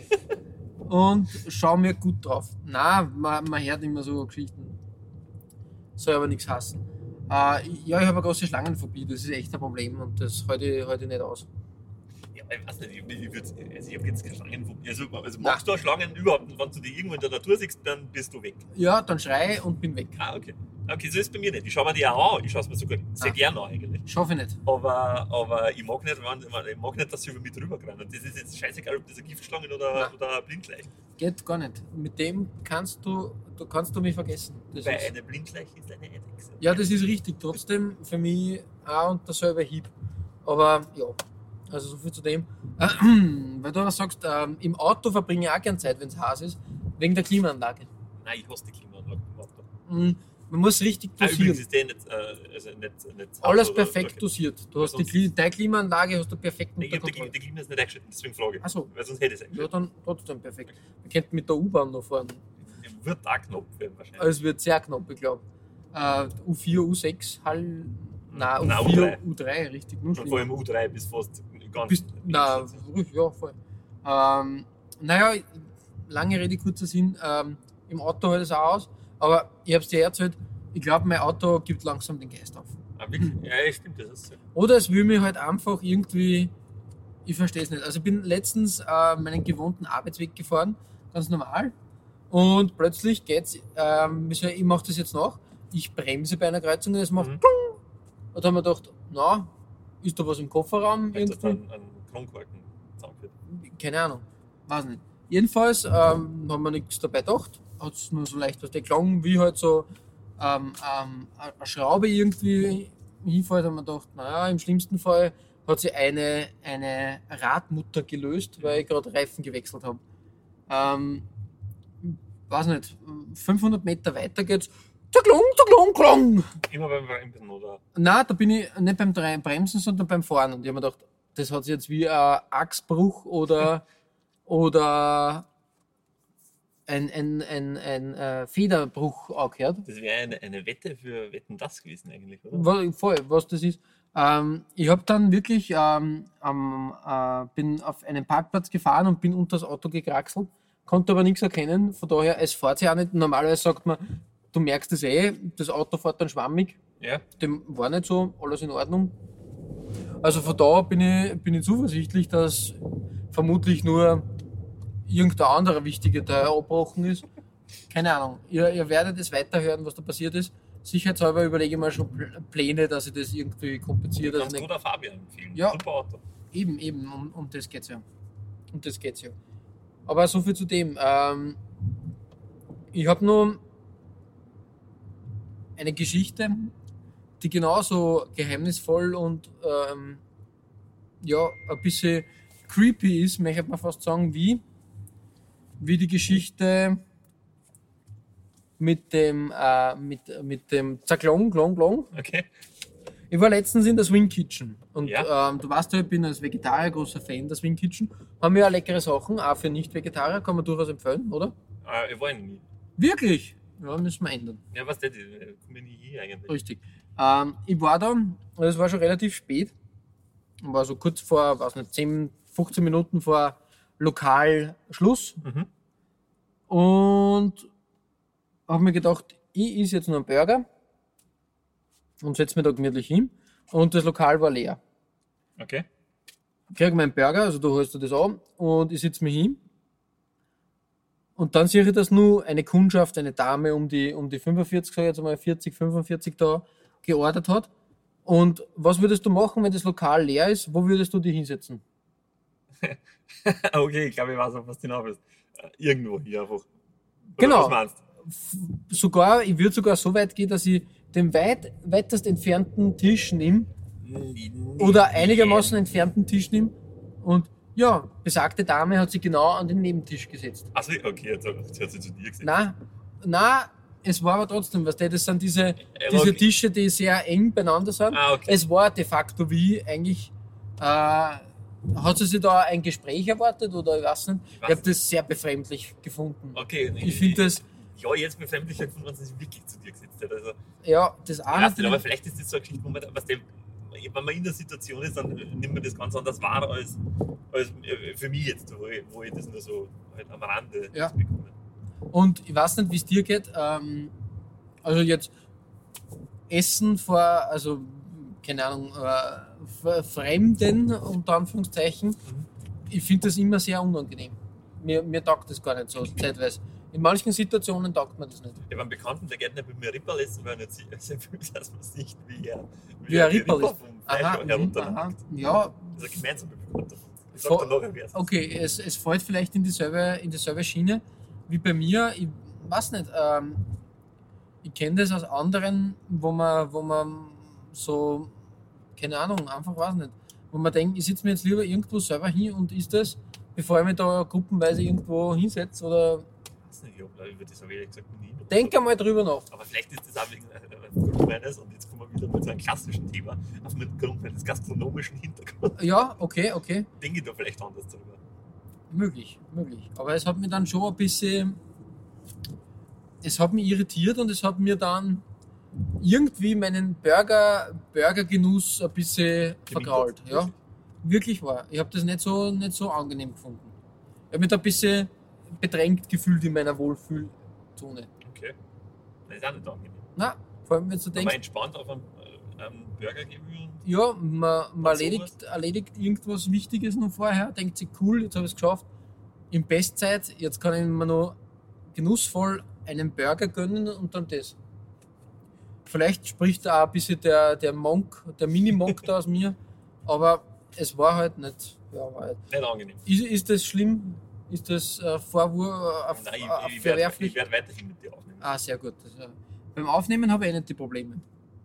und schau mir gut drauf. Nein, man, man hört immer so Geschichten. Soll aber nichts hassen. Äh, ja, ich habe eine große Schlangenphobie, das ist echt ein Problem und das halte ich, halte ich nicht aus. Ja, ich weiß nicht, ich, ich, würd's- also ich habe jetzt keine Schlangenphobie. Also, also Na. magst du auch Schlangen überhaupt? Und wenn du die irgendwo in der Natur siehst, dann bist du weg. Ja, dann schrei und bin weg. Ah, okay. Okay, so ist es bei mir nicht. Ich schaue mir die auch an. Ich schaue es mir sogar sehr Ah. gerne an eigentlich. Schaffe ich nicht. Aber, aber ich, mag nicht, wenn, ich mag nicht, dass sie über mich drüber rennen. Das ist jetzt scheißegal, ob das eine Giftschlange oder, Nein. oder ein Blindleich. Geht gar nicht. Mit dem kannst du, du kannst du mich vergessen. Das Weil ist, eine Blindleich ist eine Eidechse. ja, das ist richtig. Trotzdem für mich auch und derselbe Hieb. Aber ja, also so viel zu dem. Äh, weil du aber sagst, ähm, im Auto verbringe ich auch gerne Zeit, wenn es heiß ist, wegen der Klimaanlage. Nein, ich hasse die Klimaanlage im Auto. Mm, Man muss richtig Ah, übrigens dosieren. ist der nicht, äh, also nicht, nicht Alles oder- perfekt oder- dosiert. Du hast die, sonst- Kli- deine Klimaanlage hast du perfekt Nee, unter ich habe die, Kontrolle. die Klima ist nicht eingeschaltet, deswegen frage ich. Achso, Weil sonst hätte ich es ja, eingeschaltet. dann trotzdem perfekt. Wir könnten mit der U-Bahn noch fahren. Ja. Wird auch knapp werden wahrscheinlich. Also es wird sehr knapp, ich glaube. Äh, U vier, U sechs, Hall. Nein, Nein, U vier, U drei. U drei, richtig. Nur Und vor schlimm. allem U drei bis fast ganz. Bist, na, ja, voll. Ähm, naja, lange Rede, kurzer Sinn. Ähm, Im Auto hält es auch aus. Aber ich habe es dir erzählt, ich glaube, mein Auto gibt langsam den Geist auf. Ah, wirklich? Ja, ja, stimmt, das ist so. Oder es will mich halt einfach irgendwie Ich verstehe es nicht. Also ich bin letztens äh, meinen gewohnten Arbeitsweg gefahren, ganz normal. Und plötzlich geht's, ähm, ich mache das jetzt nach, ich bremse bei einer Kreuzung und es macht Mhm. Klung. Und da haben wir gedacht, na, ist da was im Kofferraum? Wenn das Irgendwie? dann einen Kronkorken zusammenführt. Keine Ahnung, weiß nicht. Jedenfalls ähm, haben wir nichts dabei gedacht, hat es nur so leicht was geklungen, wie halt so ähm, ähm, eine Schraube irgendwie hinfällt, haben wir gedacht, naja, im schlimmsten Fall hat sie eine, eine Radmutter gelöst, weil ich gerade Reifen gewechselt habe. Ähm, weiß nicht, fünfhundert Meter weiter geht's, zaklung, zaklung, klong. Immer beim Bremsen, oder? Nein, da bin ich nicht beim Dre- Bremsen, sondern beim Fahren. Und ich habe mir gedacht, das hat sich jetzt wie ein Achsbruch oder, oder ein, ein, ein, ein äh, Federbruch angehört. Das wäre eine, eine Wette für Wetten das gewesen eigentlich, oder? Was, voll, was das ist. Ähm, ich habe dann wirklich ähm, ähm, äh, bin auf einen Parkplatz gefahren und bin unter das Auto gekraxelt, konnte aber nichts erkennen. Von daher, es fährt sich auch nicht. Normalerweise sagt man, du merkst es eh, das Auto fährt dann schwammig. Ja. Dem war nicht so, alles in Ordnung. Also von da bin ich, bin ich zuversichtlich, dass vermutlich nur irgendein anderer wichtiger Teil abgebrochen ist. Keine Ahnung. Ihr, ihr werdet es weiterhören, was da passiert ist. Sicherheitshalber überlege ich mir schon Pl- Pläne, dass ich das irgendwie kompensiere. dass Kannst ich du nicht- da Fabian empfehlen? Ja. Super Auto. Eben, eben, um, um das geht's ja. Um das geht's ja. Aber so viel zu dem. Ähm, ich habe nur eine Geschichte, die genauso geheimnisvoll und ähm, ja, ein bisschen creepy ist, möchte man fast sagen, wie, wie die Geschichte mit dem, äh, mit, mit dem Zaklong, Klong, Klong. Okay. Ich war letztens in der Swing Kitchen und Ja. ähm, du weißt ja, ich bin als Vegetarier großer Fan der Swing Kitchen. Haben wir ja leckere Sachen, auch für Nicht-Vegetarier, kann man durchaus empfehlen, oder? Äh, ich war nie. Wirklich? Ja, müssen wir ändern. Ja, was das ist, ich komme nie hier eigentlich. Richtig. Ähm, ich war da, und es war schon relativ spät, war so kurz vor, weiß nicht, zehn, fünfzehn Minuten vor Lokalschluss Mhm. und habe mir gedacht, ich esse jetzt nur einen Burger und setze mich da gemütlich hin und das Lokal war leer. Okay. Krieg meinen Burger, also du holst dir das an und ich sitze mich hin. Und dann sehe ich, dass nur eine Kundschaft, eine Dame um die, um die fünfundvierzig, sag ich jetzt mal vierzig, fünfundvierzig da geordert hat. Und was würdest du machen, wenn das Lokal leer ist? Wo würdest du dich hinsetzen? Okay, ich glaube, ich weiß, auf was du hinaus willst. Äh, Irgendwo hier einfach. Oder Genau. Was meinst du? F- Sogar, ich würde sogar so weit gehen, dass ich den weit, weitest entfernten Tisch nehme oder einigermaßen entfernten Tisch nehme und ja, besagte Dame hat sich genau an den Nebentisch gesetzt. Achso, okay, jetzt, jetzt hat sie zu dir gesagt. Na, na, es war aber trotzdem, was das sind diese, Äh, diese okay. Tische, die sehr eng beieinander sind. Ah, okay. Es war de facto wie eigentlich, äh, hat sie sich da ein Gespräch erwartet oder ich weiß nicht. Ich weiß habe das sehr befremdlich gefunden. Okay, Ich finde das, Ja, jetzt befremdlich gefunden, wenn sie sich wirklich zu dir gesetzt hat. Also, ja, das ich auch weiß nicht, aber natürlich. vielleicht ist das so eine Geschichte, wo man, was dem, wenn man in der Situation ist, dann nimmt man das ganz anders wahr als, als äh, für mich jetzt, wo ich, wo ich das nur so halt am Rande Ja. bekomme. Und ich weiß nicht, wie es dir geht. Ähm, also jetzt Essen vor, also keine Ahnung, äh, vor Fremden, unter Anführungszeichen. Ich finde das immer sehr unangenehm. Mir, mir taugt das gar nicht so, zeitweise. In manchen Situationen taugt mir das nicht. Ich habe einen Bekannten, der geht nicht mit mir Ripperl essen, weil er nicht sicher ist, dass man es nicht wie er, Wie ein die Ripperl Ripper ist. vom Fleisch mhm, herunterlangt. aha, ja, Das ist ein gemeinsamer Bekannter von uns. Ich Vor- sag dann nachher, wer es ist. okay, es, es fällt vielleicht in dieselbe, in dieselbe Schiene wie bei mir. Ich weiß nicht, ähm, ich kenne das aus anderen, wo man, wo man so, keine Ahnung, einfach weiß nicht, wo man denkt, ich sitze mir jetzt lieber irgendwo selber hin und isst das, bevor ich mich da gruppenweise irgendwo hinsetze oder Ich weiß nicht, ich hab über das habe ich ehrlich gesagt nie. denk einmal drüber nach. Aber vielleicht ist das auch wegen äh, Grund meines, und jetzt kommen wir wieder mit so einem klassischen Thema, auf mit Grund meines gastronomischen Hintergrunds, Ja, okay, okay. denke ich da vielleicht anders drüber. Möglich, möglich. Aber es hat mich dann schon ein bisschen. Es hat mich irritiert und es hat mir dann irgendwie meinen Burger, Burgergenuss ein bisschen vergrault. Ja, wirklich wahr. Ich habe das nicht so, nicht so angenehm gefunden. Ich habe mich da ein bisschen bedrängt gefühlt in meiner Wohlfühlzone. Okay. Das ist auch nicht angenehm. Na, vor allem wenn du Aber denkst, entspannt auf einem, einen Burger geben und Ja, man, man Was, erledigt, erledigt irgendwas Wichtiges noch vorher, denkt sich, cool, jetzt habe ich es geschafft. In Bestzeit, jetzt kann ich mir noch genussvoll einen Burger gönnen und dann das. Vielleicht spricht auch ein bisschen der, der Monk, der Mini-Monk da aus mir, aber es war halt nicht, ja, war halt. nicht angenehm. Ist, ist das schlimm? Ist das äh, Vorwurf, äh, Nein, ich, äh, ich, werde, verwerflich? ich werde weiterhin mit dir aufnehmen. Ah, sehr gut. Das, äh, beim Aufnehmen habe ich eh nicht die Probleme.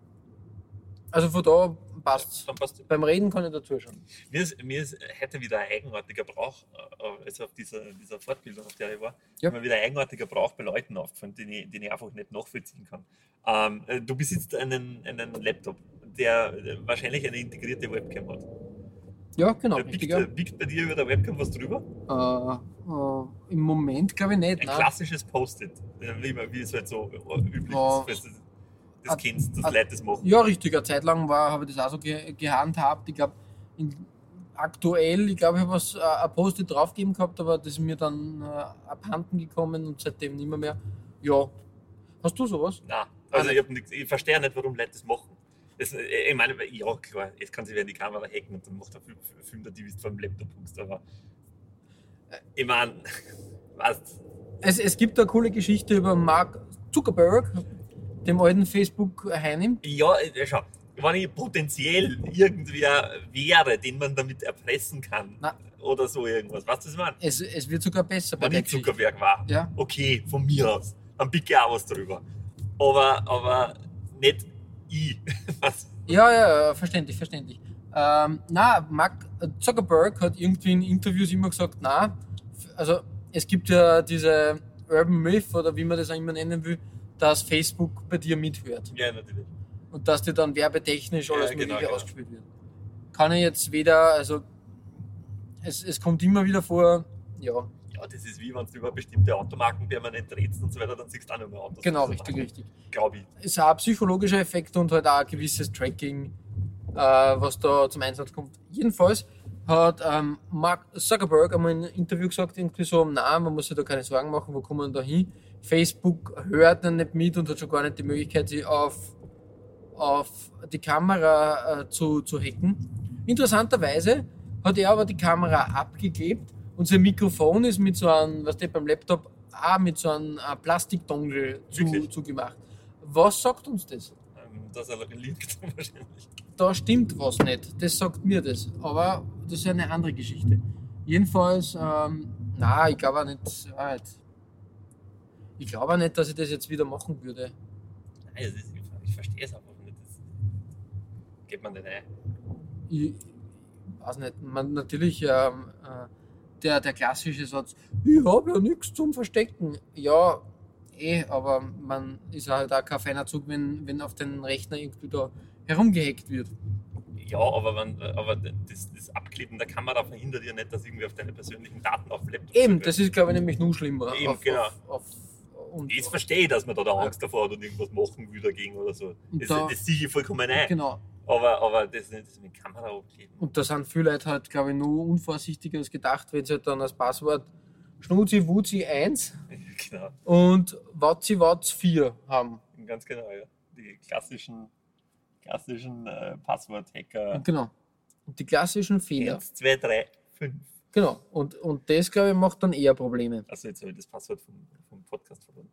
Also von da passt. Dann passt es. Beim Reden kann ich dazu schauen. Mir ist, mir ist heute wieder ein eigenartiger Brauch, äh, also auf dieser, dieser Fortbildung, auf der ich war, Ja. ist mir wieder ein eigenartiger Brauch bei Leuten aufgefallen, den ich, den ich einfach nicht nachvollziehen kann. Ähm, äh, du besitzt einen, einen Laptop, der äh, wahrscheinlich eine integrierte Webcam hat. Ja, genau. Äh, Richtig, biegt, ja. äh, biegt bei dir über der Webcam was drüber? Äh, äh, Im Moment glaube ich nicht. Ein nein. klassisches Post-it, äh, wie, man- wie es halt so äh, üblich Ja. ist, falls du das Ah, kennst, dass ah, Leute das machen. Ja, richtig. Eine Zeit lang war, habe ich das auch so ge gehandhabt. Ich glaube, aktuell, ich glaube, ich habe was, äh, ein Post-it draufgegeben gehabt, aber das ist mir dann äh, abhanden gekommen und seitdem nicht mehr, mehr. Ja. Hast du sowas? Nein, also Ah, ich, hab nix, ich verstehe nicht, warum Leute das machen. Das, äh, ich meine, ja klar, jetzt kann sie wieder in die Kamera hacken und dann macht er Film, der die bist vor dem Laptop guckst, aber ich meine, weißt Es, es gibt eine coole Geschichte über Mark Zuckerberg, dem alten Facebook-Heinim. ja, äh, schau, wenn ich potenziell irgendwer wäre, den man damit erpressen kann Na. oder so irgendwas, weißt du, was ich meine? Es, es wird sogar besser bei Wenn der ich Geschichte. Zuckerberg war, Ja. okay, von mir aus, dann bitte auch was drüber. Aber, aber nicht ich. Was? Ja, ja, ja, verständlich, verständlich. Ähm, na, Mark Zuckerberg hat irgendwie in Interviews immer gesagt, na, also es gibt ja diese Urban Myth oder wie man das auch immer nennen will, dass Facebook bei dir mithört Ja, natürlich. und dass dir dann werbetechnisch Ja, alles genau, Mögliche genau. ausgespielt wird. Kann ich jetzt weder, also es, es kommt immer wieder vor, ja, Ja, das ist wie wenn du über bestimmte Automarken permanent redest und so weiter, dann siehst du auch nicht mehr Autos. genau, richtig, richtig. Glaube ich. Ist auch ein psychologischer Effekt und halt auch ein gewisses Tracking, äh, was da zum Einsatz kommt. Jedenfalls hat ähm, Mark Zuckerberg einmal in einem Interview gesagt, irgendwie so, nein, man muss sich da keine Sorgen machen, wo kommen wir da hin? Facebook hört dann nicht mit und hat schon gar nicht die Möglichkeit, sich auf, auf die Kamera äh, zu, zu hacken. Interessanterweise hat er aber die Kamera abgeklebt und sein Mikrofon ist mit so einem, was der beim Laptop auch mit so einem äh, Plastikdongle zu, Wirklich? zugemacht. Was sagt uns das? Ähm, Dass er liegt wahrscheinlich. Da stimmt was nicht. Das sagt mir das. Aber das ist eine andere Geschichte. Jedenfalls, ähm, na, ich glaube auch nicht, ja, nicht. Ich glaube auch nicht, dass ich das jetzt wieder machen würde. Nein, das ist, ich verstehe es einfach nicht. Das geht man nicht ein. Ich weiß nicht. Man, natürlich, ähm, äh, der, der klassische Satz, ich habe ja nichts zum Verstecken. Ja, eh, aber man ist halt auch kein feiner Zug, wenn, wenn auf den Rechner irgendwie da herumgehackt wird. Ja, aber, wenn, aber das, das Abkleben der Kamera verhindert ja nicht, dass irgendwie auf deine persönlichen Daten auf dem Laptop Eben, zugreift. das ist, glaube ich, nämlich nur schlimmer. Eben, auf, genau. auf, auf, und, Ich verstehe, dass man da, da Angst davor hat und irgendwas machen will dagegen oder so. Und Das, da- das sehe ich vollkommen ein. Genau. Aber, aber das nicht das mit Kamera abkleben. Und da sind viele Leute halt, glaube ich, nur unvorsichtiger als gedacht, wenn sie halt dann als Passwort Schnuzi Wuzi eins Genau, und Watzi Watz vier haben. ganz genau, ja. Die klassischen, klassischen äh, Passwort-Hacker. Und genau. Und die klassischen Fehler. eins, zwei, drei, fünf. Genau. Und, und das, glaube ich, macht dann eher Probleme. Also jetzt habe ich das Passwort vom, vom Podcast verloren.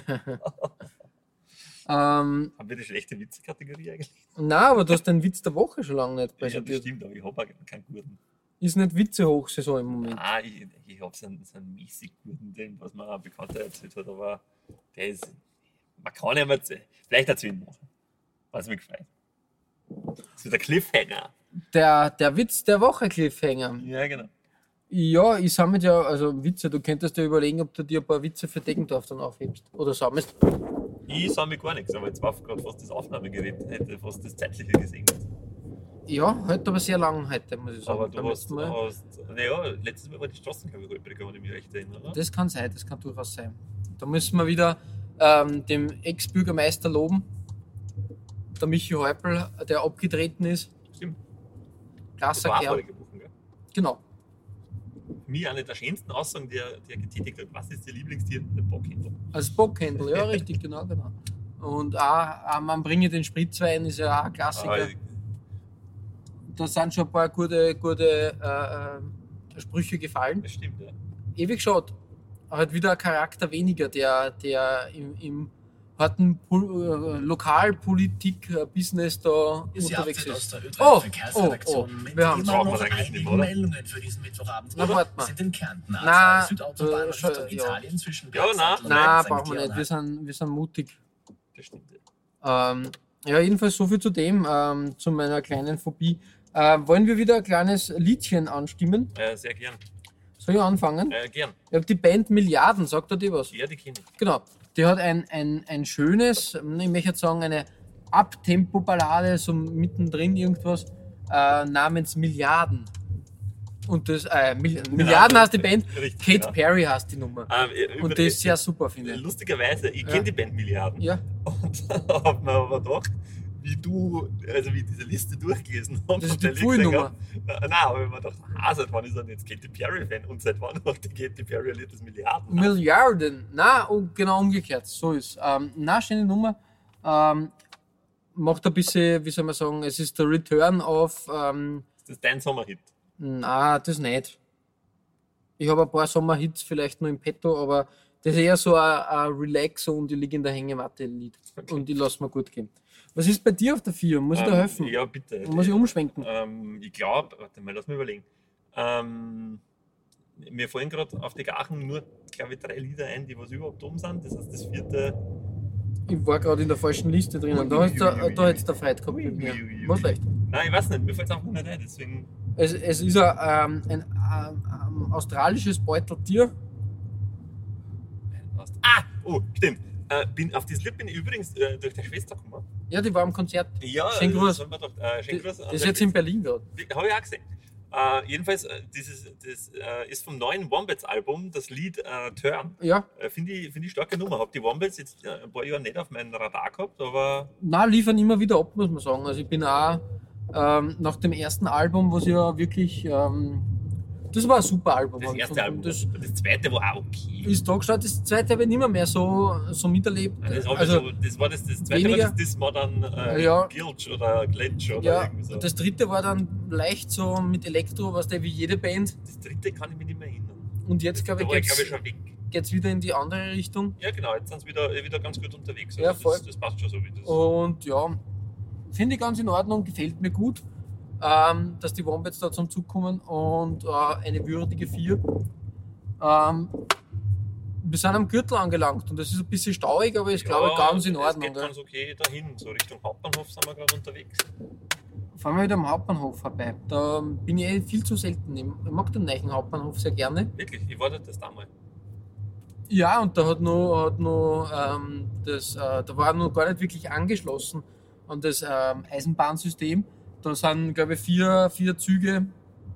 Ähm, Haben wir die schlechte Witze-Kategorie eigentlich? na, aber du hast den Witz der Woche schon lange nicht Ja, das präsentiert. stimmt, aber ich habe auch keinen guten. Ist nicht Witze-Hochsaison im Moment. Ah, ich, ich habe so einen, so einen mäßig guten, den, was mir ein Bekannter erzählt hat, aber der ist, man kann ja mal, vielleicht erzählen wir, was mich gefällt. So der Cliffhanger. Der, der Witz der Woche, Cliffhanger. Ja, genau. Ja, ich sammle ja, also Witze, du könntest dir überlegen, ob du dir ein paar Witze für Deggendorf dann aufhebst. Oder sammelst. Ich sah mir gar nichts, aber jetzt war gerade fast das Aufnahmegerät, hätte fast das Zeitliche gesehen. Ja, heute aber sehr lang heute, muss ich sagen. Aber du Beim hast, letzten Mal. hast, naja, letztes Mal war die Straßenkabel holpriger, wenn ich mich recht erinnere, oder? Das kann sein, das kann durchaus sein. Da müssen wir wieder ähm, dem Ex-Bürgermeister loben, der Michi Häupl, der abgetreten ist. Stimmt. Das Krasser war auch Kerl. vorige Woche, gell? Genau. Für mich eine der schönsten Aussagen, die er, die er getätigt hat. Was ist Ihr Lieblingstier? Der Bockhändler. Als Bockhändler, ja, richtig, genau, genau. Und auch, auch man bringe den Spritzwein ist ja auch ein Klassiker. Aber Da sind schon ein paar gute, gute äh, äh, Sprüche gefallen. das stimmt, ja. Ewig schaut. Halt wieder ein Charakter weniger, der, der im, im harten Pol- äh, Lokalpolitik-Business da Ist die unterwegs Update aus ist. der Ö drei Oh, Verkehrsredaktion oh, oh, mit wir haben's. immer Brauchen noch wir eigentlich nicht, einigen oder? Meldungen für diesen Mittwochabend. Na, Oder? warte mal. Wir sind in Kärnten, Na, A zwei Südautobahn äh, Richtung schon, ja. Italien zwischen Ja, na. Platzsattel und Nein, Sankt brauchen wir nicht. Leonhard. Wir sind, wir sind mutig. Das stimmt. Ja. Ähm, ja, jedenfalls so viel zu dem, ähm, zu meiner kleinen Phobie. Äh, wollen wir wieder ein kleines Liedchen anstimmen? Äh, sehr gern. Soll ich anfangen? Äh, gern. Ich habe die Band Milliarden, sagt er dir was? Ja, die kenne ich. Genau. Die hat ein, ein, ein schönes, ich möchte jetzt sagen, eine Abtempo-Ballade, so mittendrin irgendwas, äh, namens Milliarden. Und das, äh, Mil Milliarden heißt die Band, Richtig, Kate genau. Perry heißt die Nummer. Ähm, äh, über Und das ist sehr super, finde ich. Lustigerweise, ich kenne Ja. die Band Milliarden. Ja, Und da hat man aber gedacht, wie du, also wie diese Liste durchgelesen hast. Das ist und die der Lied Pfui-Nummer. gesehen hab, Nein, aber ich mir gedacht, ah, seit wann ist er denn jetzt Katy Perry-Fan und seit wann hat die Katy Perry ein Lied, das Milliarden hat? Milliarden. Na, und genau umgekehrt. So ist. Ähm, na, schöne Nummer. Ähm, macht ein bisschen, wie soll man sagen, es ist der Return of. Ähm, Das ist dein Sommerhit. na, das nicht. Ich habe ein paar Sommerhits vielleicht noch im Petto, aber das ist eher so ein, ein Relax und ich liege in der Hängematte-Lied. Okay. Und ich lasse mir gut gehen. Was ist bei dir auf der vier? Muss ich da Ähm, helfen? Ja, bitte. Muss ich umschwenken? Ähm, ich glaube, warte mal, lass mich überlegen. Ähm, mir fallen gerade auf die Gachen nur, glaube ich, drei Lieder ein, die was überhaupt um sind. Das heißt, das vierte. Ich war gerade in der falschen Liste drinnen. Da hättest du da hättest du Freude gehabt mit mir. Was recht. Nein, ich weiß nicht, mir fällt es einfach nicht ein, deswegen. Es, es ist ein, ähm, ein ähm, ähm, australisches Beuteltier. Ah, oh, stimmt. Äh, bin, auf das Lied bin ich übrigens äh, durch die Schwester gekommen. Ja, die war am Konzert. Ja, Schönen Gruß. das haben wir gedacht. Äh, schönen Gruß Das an ist der jetzt in Berlin gerade. Habe ich auch gesehen. Äh, jedenfalls, äh, dieses, das äh, ist vom neuen Wombats-Album, das Lied äh, Turn. Ja, Äh, Finde ich, find ich starke Nummer. Habe die Wombats jetzt äh, ein paar Jahre nicht auf meinem Radar gehabt, aber na, liefern immer wieder ab, muss man sagen. Also ich bin auch ähm, nach dem ersten Album, was ja wirklich, ähm, das war ein super Album. das hab ich erste gefunden. Album. Das Das, zweite war auch okay. ist da geschaut, das zweite habe ich nicht mehr, mehr so, so miterlebt. das, hab ich Also, so, das war das, das zweite weniger- war das, das Modern äh, Ja. Gilch oder Glench oder ja, irgendwie so. und das dritte war dann leicht so mit Elektro, was der wie jede Band. Das dritte kann ich mich nicht mehr erinnern. Und jetzt, glaube Da ich, war ich, geht's, glaube ich, schon weg. geht's wieder in die andere Richtung. Ja, genau, jetzt sind sie wieder, wieder ganz gut unterwegs. Ja, voll. Das, das passt schon so wie das. Und ja, finde ich ganz in Ordnung, gefällt mir gut, ähm, dass die Wombats da zum Zug kommen und äh, eine würdige vier. Ähm, wir sind am Gürtel angelangt und das ist ein bisschen stauig, aber ich glaube ganz in Es Ordnung. geht Gell? ganz okay dahin. So Richtung Hauptbahnhof sind wir gerade unterwegs. Fahren wir wieder am Hauptbahnhof vorbei. Da bin ich eh viel zu selten. Ich ich mag den neuen Hauptbahnhof sehr gerne. Wirklich, ich war dort das damals. Ja, und da hat noch, hat noch ähm, das, äh, da war noch gar nicht wirklich angeschlossen an das ähm, Eisenbahnsystem. Da sind, glaube ich, vier, vier Züge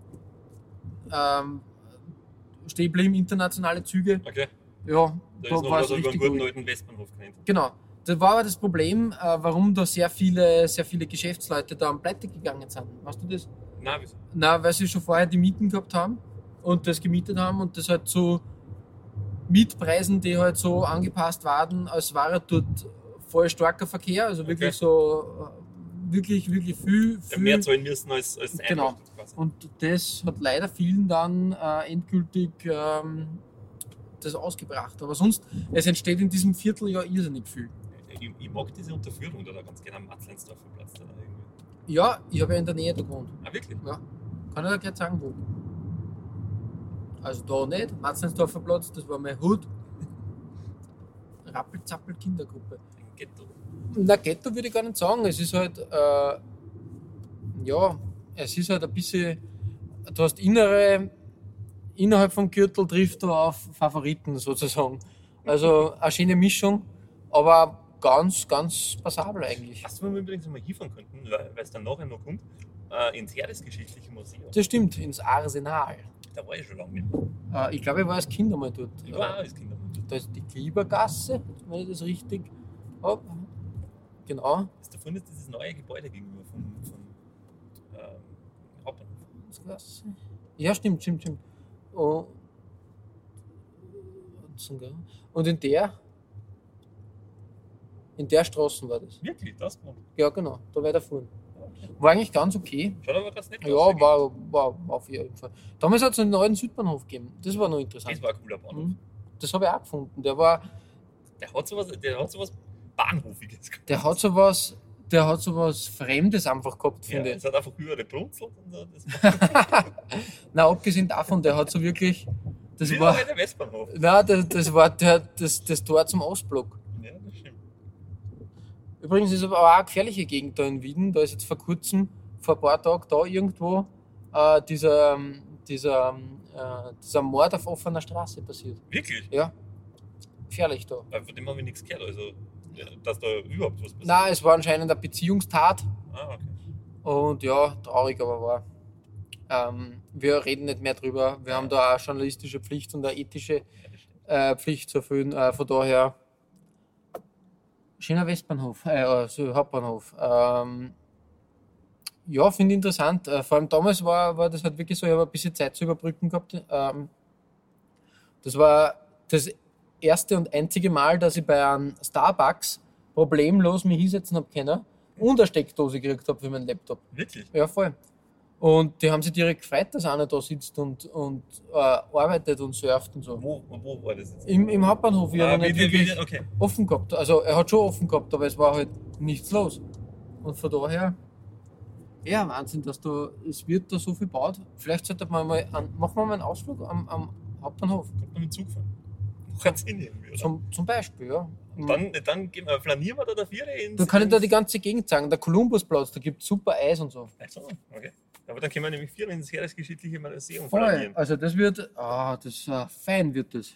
ähm, stehen geblieben, internationale Züge. Okay, Ja, da da ist noch war was es über einen richtig guten gut. alten Westbahnhof genannt. Genau. Das war aber das Problem, äh, warum da sehr viele, sehr viele Geschäftsleute da am Pleite gegangen sind. Weißt du das? Nein, wieso? Na, weil sie schon vorher die Mieten gehabt haben und das gemietet haben und das halt zu Mietpreisen, die halt so angepasst waren, als wäre dort voll starker Verkehr, also wirklich Okay. so, äh, wirklich, wirklich viel. Ja, viel mehr zahlen müssen als, als Genau. Eintritt quasi. Und das hat leider vielen dann äh, endgültig ähm, das ausgebracht. Aber sonst, es entsteht in diesem Vierteljahr irrsinnig viel. Ich, ich mag diese Unterführung da, da ganz gerne am Matzleinsdorfer Platz. Da irgendwie. Ja, ich habe ja in der Nähe da gewohnt. Ah, wirklich? Ja, kann ich dir gleich sagen, wo. Also da nicht, Matzleinsdorfer Platz, das war mein Hut. Rappelzappel Kindergruppe. Ein Ghetto. Na, Ghetto würde ich gar nicht sagen. Es ist halt, äh, ja, es ist halt ein bisschen, du hast innere, innerhalb vom Gürtel trifft du auf Favoriten sozusagen. Also eine schöne Mischung, aber ganz, ganz passabel eigentlich. Hast du, wo wir übrigens einmal hinfahren könnten, weil weil es dann nachher noch kommt, äh, ins Heeresgeschichtliche Museum. Das stimmt, ins Arsenal. Da war ich schon lange mit. Äh, ich glaube, ich war als Kind einmal dort. Ich war auch als Kind am Mund. Da ist die Kliebergasse, wenn ich das richtig habe. Genau. Das davon ist dieses neue Gebäude gegenüber vom, vom ähm, Hauptbahnhof. Ja, stimmt, stimmt, stimmt. Und, und in der In der Straße war das. Wirklich, das kommt. Ja, genau, da war der fahren. War eigentlich ganz okay. Schaut aber ganz nett Ja, aus. war, war, war auf jeden Fall. Damals hat es einen neuen Südbahnhof gegeben. Das war noch interessant. Das war ein cooler Bahnhof. Mhm. Das habe ich auch gefunden. Der war, Der hat sowas, der hat sowas Bahnhofiges gehabt. der hat so was, der hat so was Fremdes einfach gehabt, Ja, finde es ich. hat einfach höhere Brunzel und so. Das Nein, abgesehen davon, der hat so wirklich, das war war, der Westbahnhof. nein, das, das war der, das, das Tor zum Ostblock. Ja, das stimmt. Übrigens ist aber auch eine gefährliche Gegend da in Wien. Da ist jetzt vor kurzem, vor ein paar Tagen da irgendwo äh, dieser, ähm, dieser, ähm, äh, dieser Mord auf offener Straße passiert. Wirklich? Ja, gefährlich da. Weil von dem habe ich nichts gehört. Also, ja, dass da überhaupt was passiert. Nein, es war anscheinend eine Beziehungstat. Ah, okay. Und ja, traurig aber war. Ähm, wir reden nicht mehr drüber. Wir haben da auch journalistische Pflicht und eine ethische Ja, das stimmt. äh, Pflicht zu erfüllen. Äh, von daher, schöner Westbahnhof, äh, also Hauptbahnhof. Ähm, ja, finde ich interessant. Äh, vor allem damals war, war das halt wirklich so, ich habe ein bisschen Zeit zu überbrücken gehabt. Ähm, das war das erste und einzige Mal, dass ich bei einem Starbucks problemlos mich hinsetzen habe können und eine Steckdose gekriegt habe für meinen Laptop. Wirklich? Ja, voll. Und die haben sich direkt gefreut, dass einer da sitzt und, und äh, arbeitet und surft und so. Wo, wo war das jetzt? Im, im Hauptbahnhof, wir Ah, haben wie, nicht wie, wirklich wie, okay. offen gehabt. Also er hat schon offen gehabt, aber es war halt nichts los. Und von daher, ja, Wahnsinn, dass da, es wird da so viel gebaut. Vielleicht sollte man mal, an, machen wir mal einen Ausflug am, am Hauptbahnhof. Kommt man mit dem Zug fahren. Macht Sinn irgendwie, oder? Zum, zum Beispiel, ja. Und dann, dann gehen wir, flanieren wir da dafür ins... Da kann ich da die ins- ganze Gegend sagen. Der Kolumbusplatz, da gibt es super Eis und so. Ach so, okay. Aber dann können wir nämlich vier ins Heeresgeschichtliche Museum Voll. flanieren. Also das wird, ah, das äh, fein wird das.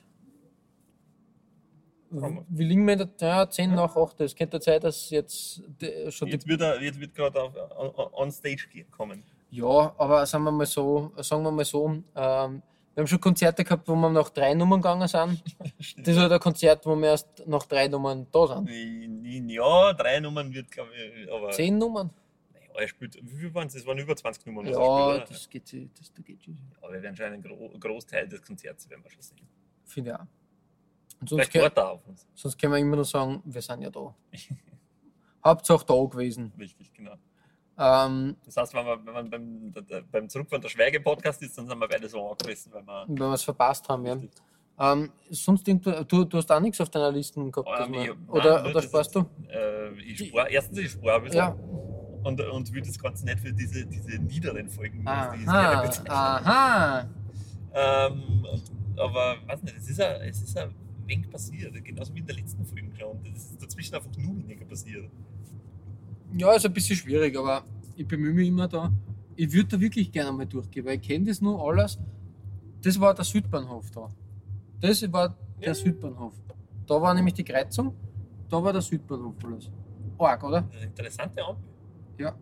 Hammer. Wie liegen wir in der, ja, zehn nach acht. Es könnte Zeit, dass jetzt die, schon die. Jetzt wird, er- jetzt wird gerade auf on, on stage kommen. Ja, aber sagen wir mal so, sagen wir mal so, ähm, wir haben schon Konzerte gehabt, wo wir nach drei Nummern gegangen sind. Das ist halt ein Konzert, wo wir erst nach drei Nummern da sind. Ja, drei Nummern wird, glaube ich, aber... Zehn Nummern? Naja, er spielt, wie viel waren es? Es waren über zwanzig Nummern. was er Ja, spielt, oder? das geht sich, das, das geht schon. Aber wir werden schon einen gro Großteil des Konzerts werden wir schon sehen. Finde ich auch. Und sonst, Vielleicht können, wartet er auf uns. sonst können wir immer nur sagen, wir sind ja da. Hauptsache da gewesen. Richtig, genau. Ähm, Das heißt, wenn man, wenn man beim, da- da- beim Zurückfahren der Schweige-Podcast ist, dann sind wir beide so angefressen, weil wir... wenn wir es verpasst haben, ja. Ähm, sonst irgendwo, du, du hast auch nichts auf deiner Liste gehabt, dass Ähm, wir, ich- oder, nein, oder das sparst ist- du? Äh, ich spare, erstens, ich spare ein bisschen. Ja. Und, und will das Ganze nicht für diese, diese niederen Folgen. die ich Aha, gerne bezeichne. aha. Ähm, aber weiß nicht, es ist ein, es ist ein wenig passiert, genauso wie in der letzten Folge schon. Es ist dazwischen einfach nur weniger passiert. Ja, ist ein bisschen schwierig, aber ich bemühe mich immer da. Ich würde da wirklich gerne mal durchgehen, weil ich kenne das nur alles. Das war der Südbahnhof da. Das war der Ja. Südbahnhof. Da war nämlich die Kreuzung, da war der Südbahnhof alles. Arg, oder? Das ist eine interessante Ampel. Ja.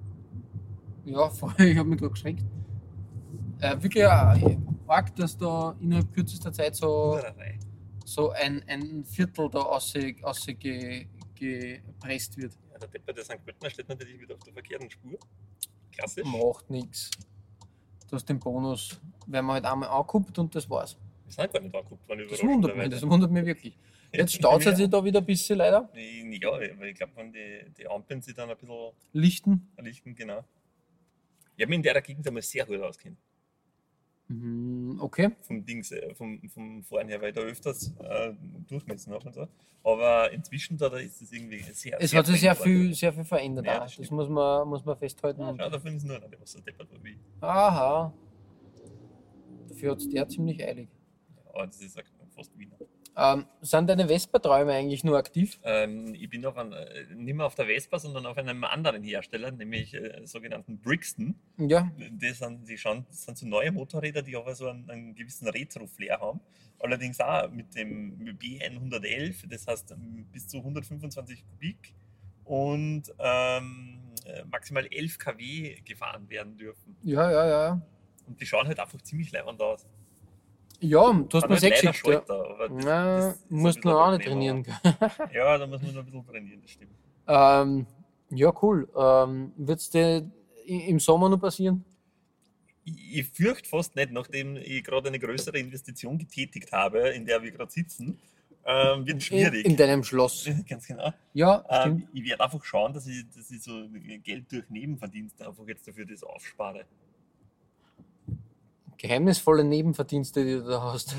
Ja, voll, ich habe mich gerade geschreckt. Äh, wirklich äh, arg, dass da innerhalb kürzester Zeit so, Hurerei. so ein, ein Viertel da ausge, ausge, gepresst wird. Ja, der Depp der Sankt Pöltener steht natürlich wieder auf der verkehrten Spur. Klassisch. Macht nichts. Du hast den Bonus, werden wir halt einmal angeguckt und das war's. Wir sind gar nicht angeguckt worden, Das wundert mich, das wundert mich wirklich. Jetzt staut es sich da wieder ein bisschen leider. Ja, weil ich glaube, wenn die, die Ampeln sich dann ein bisschen Lichten. lichten, genau. Ich habe mich in der Gegend einmal sehr gut auskennt. Mhm, okay. Vom Dings, äh, vom, vom Fahren her, weil ich da öfters äh, durchmessen habe und so. Aber inzwischen da, da ist es irgendwie sehr Es hat sich sehr verändert. viel, sehr viel verändert. Ja, auch. das Das stimmt. muss man, muss man festhalten. Ja, schau, da finden sie nur einer, der was so deppert war wie ich. Aha. Dafür hat es der ziemlich eilig. Aber das ist fast Wiener. Ähm, sind deine Vespa-Träume eigentlich nur aktiv? Ähm, ich bin auf ein, äh, nicht mehr auf der Vespa, sondern auf einem anderen Hersteller, nämlich äh, sogenannten Brixton. Ja. Das sind, die schauen, das sind so neue Motorräder, die aber so einen, einen gewissen Retro-Flair haben. Allerdings auch mit dem B hundertelf, das heißt ähm, bis zu hundertfünfundzwanzig Kubik und ähm, äh, maximal elf Kilometer gefahren werden dürfen. Ja, ja, ja. Und die schauen halt einfach ziemlich leibend aus. Ja, du hast Hat mir halt sechs leider geschickt. Ja. Schalter, aber das- Ja, das ist ein musst bisschen du ein auch nicht Problem, trainieren. aber- Ja, da muss man noch ein bisschen trainieren, das stimmt. ähm, ja, cool. Ähm, Wird es dir i- im Sommer noch passieren? Ich, ich fürchte fast nicht, nachdem ich gerade eine größere Investition getätigt habe, in der wir gerade sitzen. Ähm, wird In, schwierig. in deinem Schloss. Ganz genau. Ja, Ähm, stimmt. ich werde einfach schauen, dass ich, dass ich so Geld durch Nebenverdienste einfach jetzt dafür das aufspare. Geheimnisvolle Nebenverdienste, die du da hast.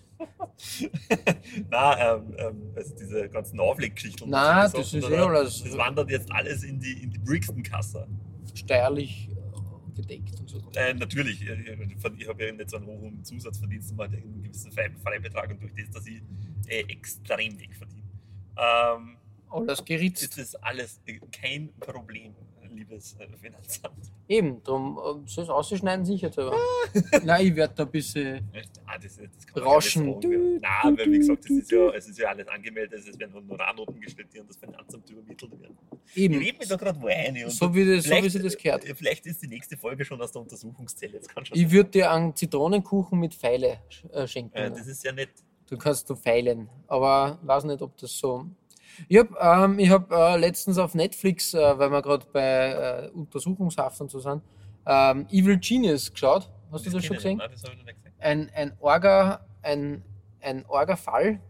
Nein, ähm, ähm, also diese ganzen Aufleggeschichten. und Nein, so das Sachen, ist oder? eh alles Das wandert jetzt alles in die, in die Brixton-Kasse. steuerlich äh, gedeckt und so. Äh, natürlich, ich, ich habe ja nicht so einen hohen Zusatzverdienst, mal einen gewissen Freibetrag und durch das, dass ich äh, extrem dick verdiene. Ähm, Alles geritzt. ist das alles kein Problem, liebes äh, Finanzamt. Eben, darum äh, soll es ausschneiden sicher selber. Nein, ich werde da ein bisschen. Ah, das, das kann man Rauschen. gar nicht sagen. Nein, weil wie gesagt, das ist ja, es ist ja alles angemeldet, es werden Honorarnoten gestellt, die an das Finanzamt übermittelt werden. Ich Eben. rede mich da gerade wo ein. Und So wie, das, so wie vielleicht- sie das gehört. Vielleicht ist die nächste Folge schon aus der Untersuchungszelle. Das kann schon Ich sein. würde dir einen Zitronenkuchen mit Pfeile äh, schenken. Äh, das ist ja nicht. Du kannst du feilen, aber weiß nicht, ob das so. Ich habe ähm, ich hab, äh, letztens auf Netflix, äh, weil wir gerade bei äh, Untersuchungshaft und so sind, ähm, Evil Genius geschaut. Hast du das schon gesehen? Nein, das habe ich noch nicht gesehen. Ein, ein Orga, ein, ein Orga-Fall,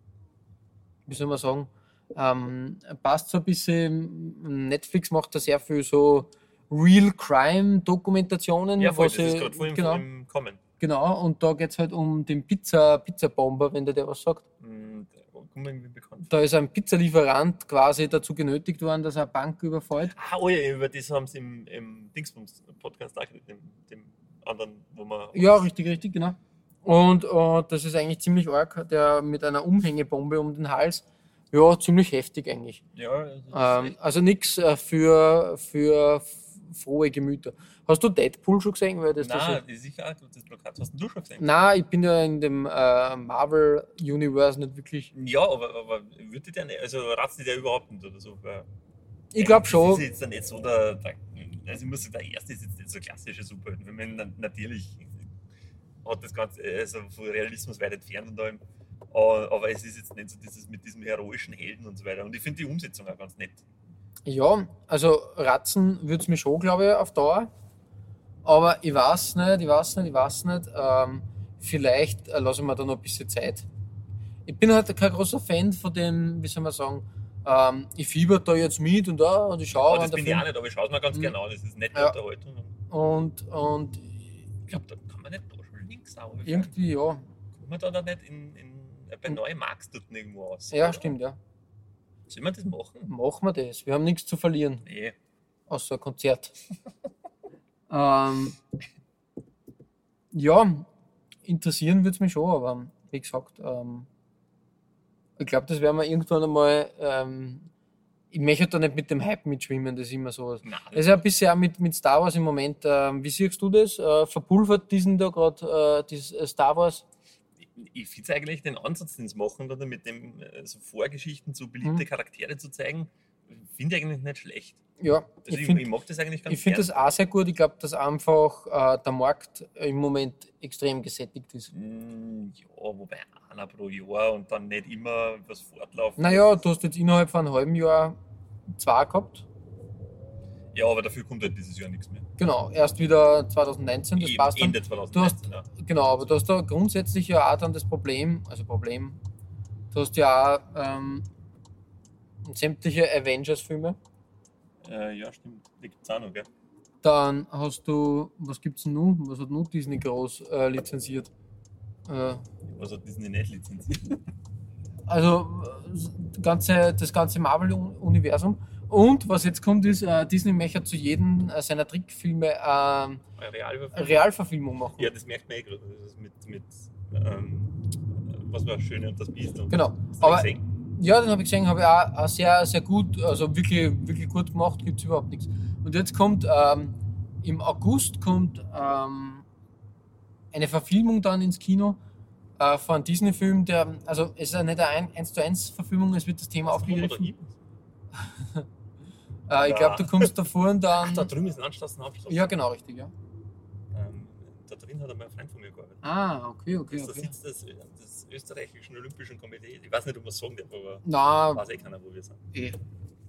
wie soll man sagen, ähm, passt so ein bisschen. Netflix macht da sehr viel so Real-Crime-Dokumentationen. Ja, voll, wo das ist sie- gerade vor ihm genau, im Kommen. genau, und da geht es halt um den Pizza, Pizzabomber, wenn der der was sagt. Hm, kommt mir irgendwie bekannt. Da ist ein Pizzalieferant quasi dazu genötigt worden, dass er eine Bank überfällt. Ah, oh ja, über das haben sie im, im Dingsbums-Podcast auch geredet, dem, dem anderen, wo man. Ja, richtig, richtig, genau. Und äh, das ist eigentlich ziemlich arg, der mit einer Umhängebombe um den Hals. Ja, ziemlich heftig eigentlich. Ja, das ist Ähm, echt- also nichts äh, für, für f- frohe Gemüter. Hast du Deadpool schon gesehen? Weil das das Nein, die Sicherheit, das Plakat hast du schon gesehen. Nein, ich bin ja in dem äh, Marvel-Universe nicht wirklich. Ja, aber, aber würde der nicht, also ratzt die der überhaupt nicht oder so? Weil, Ich glaube Das schon. ist jetzt dann nicht so der, der also ich muss sagen, der erste ist jetzt nicht so klassische Superheldenfilm. Na- Natürlich hat das Ganze also von Realismus weit entfernt und allem. Aber aber es ist jetzt nicht so dieses mit diesem heroischen Helden und so weiter. Und ich finde die Umsetzung auch ganz nett. Ja, also ratzen würde es mich schon, glaube ich, auf Dauer. Aber ich weiß nicht, ich weiß nicht, ich weiß nicht. Ähm, vielleicht äh, lasse ich mir da noch ein bisschen Zeit. Ich bin halt kein großer Fan von dem, wie soll man sagen, ähm, ich fieber da jetzt mit und da und ich schaue Aber an das der bin ich Film. auch nicht, aber ich schaue es mir ganz Mhm. gerne an. Das ist nette Ja. Unterhaltung. Und, und Ich glaube, da kann man nicht da schon links auch. irgendwie, ja. Kommt man da dann nicht in, in, bei Neumarkt dort irgendwo aus? Ja, oder? stimmt, ja. Sollen wir das machen? Machen wir das. Wir haben nichts zu verlieren, Nee. außer ein Konzert. ähm, ja, interessieren würde es mich schon, aber wie gesagt, ähm, ich glaube, das werden wir irgendwann einmal. Ähm, ich möchte da nicht mit dem Hype mitschwimmen, das ist immer so. Nein, Das ist ja ein bisschen auch mit, mit Star Wars im Moment. Ähm, wie siehst du das? Äh, verpulvert diesen da gerade äh, das äh, Star Wars? ich finde eigentlich den Ansatz, den sie machen, oder mit dem äh, so Vorgeschichten, so beliebte Mhm. Charaktere zu zeigen, finde ich eigentlich nicht schlecht. Ja, Das ich ich, finde ich mag das eigentlich ganz ich find gern. das auch sehr gut. Ich glaube, dass einfach äh, der Markt im Moment extrem gesättigt ist. Mm, Ja, wobei einer pro Jahr und dann nicht immer was fortlaufen. Naja, du hast jetzt innerhalb von einem halben Jahr zwei gehabt. Ja, aber dafür kommt halt dieses Jahr nichts mehr. Genau, erst wieder zwanzig neunzehn, das Eben passt dann. Ende zwanzig neunzehn. Ja. Genau, aber du hast da grundsätzlich ja auch dann das Problem, also Problem, du hast ja auch ähm, sämtliche Avengers-Filme. Äh, ja, stimmt. Die gibt es auch noch, gell? Dann hast du, was gibt's denn nun? Was hat nun Disney groß äh, lizenziert? Äh, Was hat Disney nicht lizenziert? also äh, das ganze, das ganze Marvel-Universum. Und was jetzt kommt, ist, äh, Disney möchte zu jedem äh, seiner Trickfilme äh, Realverfilmung? Realverfilmung machen. Ja, das merkt man eh gerade. Das ist mit, mit ähm, was war Schöne und das Biest. Und Genau. Hast du Aber gesehen? ja, den habe ich gesehen, habe ich auch, auch sehr, sehr gut, also wirklich, wirklich gut gemacht, gibt es überhaupt nichts. Und jetzt kommt, ähm, im August kommt ähm, eine Verfilmung dann ins Kino äh, von einem Disney-Film, der, also es ist ja nicht eine eins zu eins Verfilmung, es wird das Thema Hast du oder aufgegriffen. ihm? Äh, ich glaube, du kommst davor und Ach, dann... da drüben ist ein Anstraßenhauptstraße. Ja, genau, richtig, ja. Ähm, da drin hat einmal ein Freund von mir gearbeitet. Ah, okay, okay, Das ist der okay. Sitz des, des österreichischen Olympischen Komitees. Ich weiß nicht, ob man es sagen darf, aber Na, weiß eh keiner, wo wir sind. eh.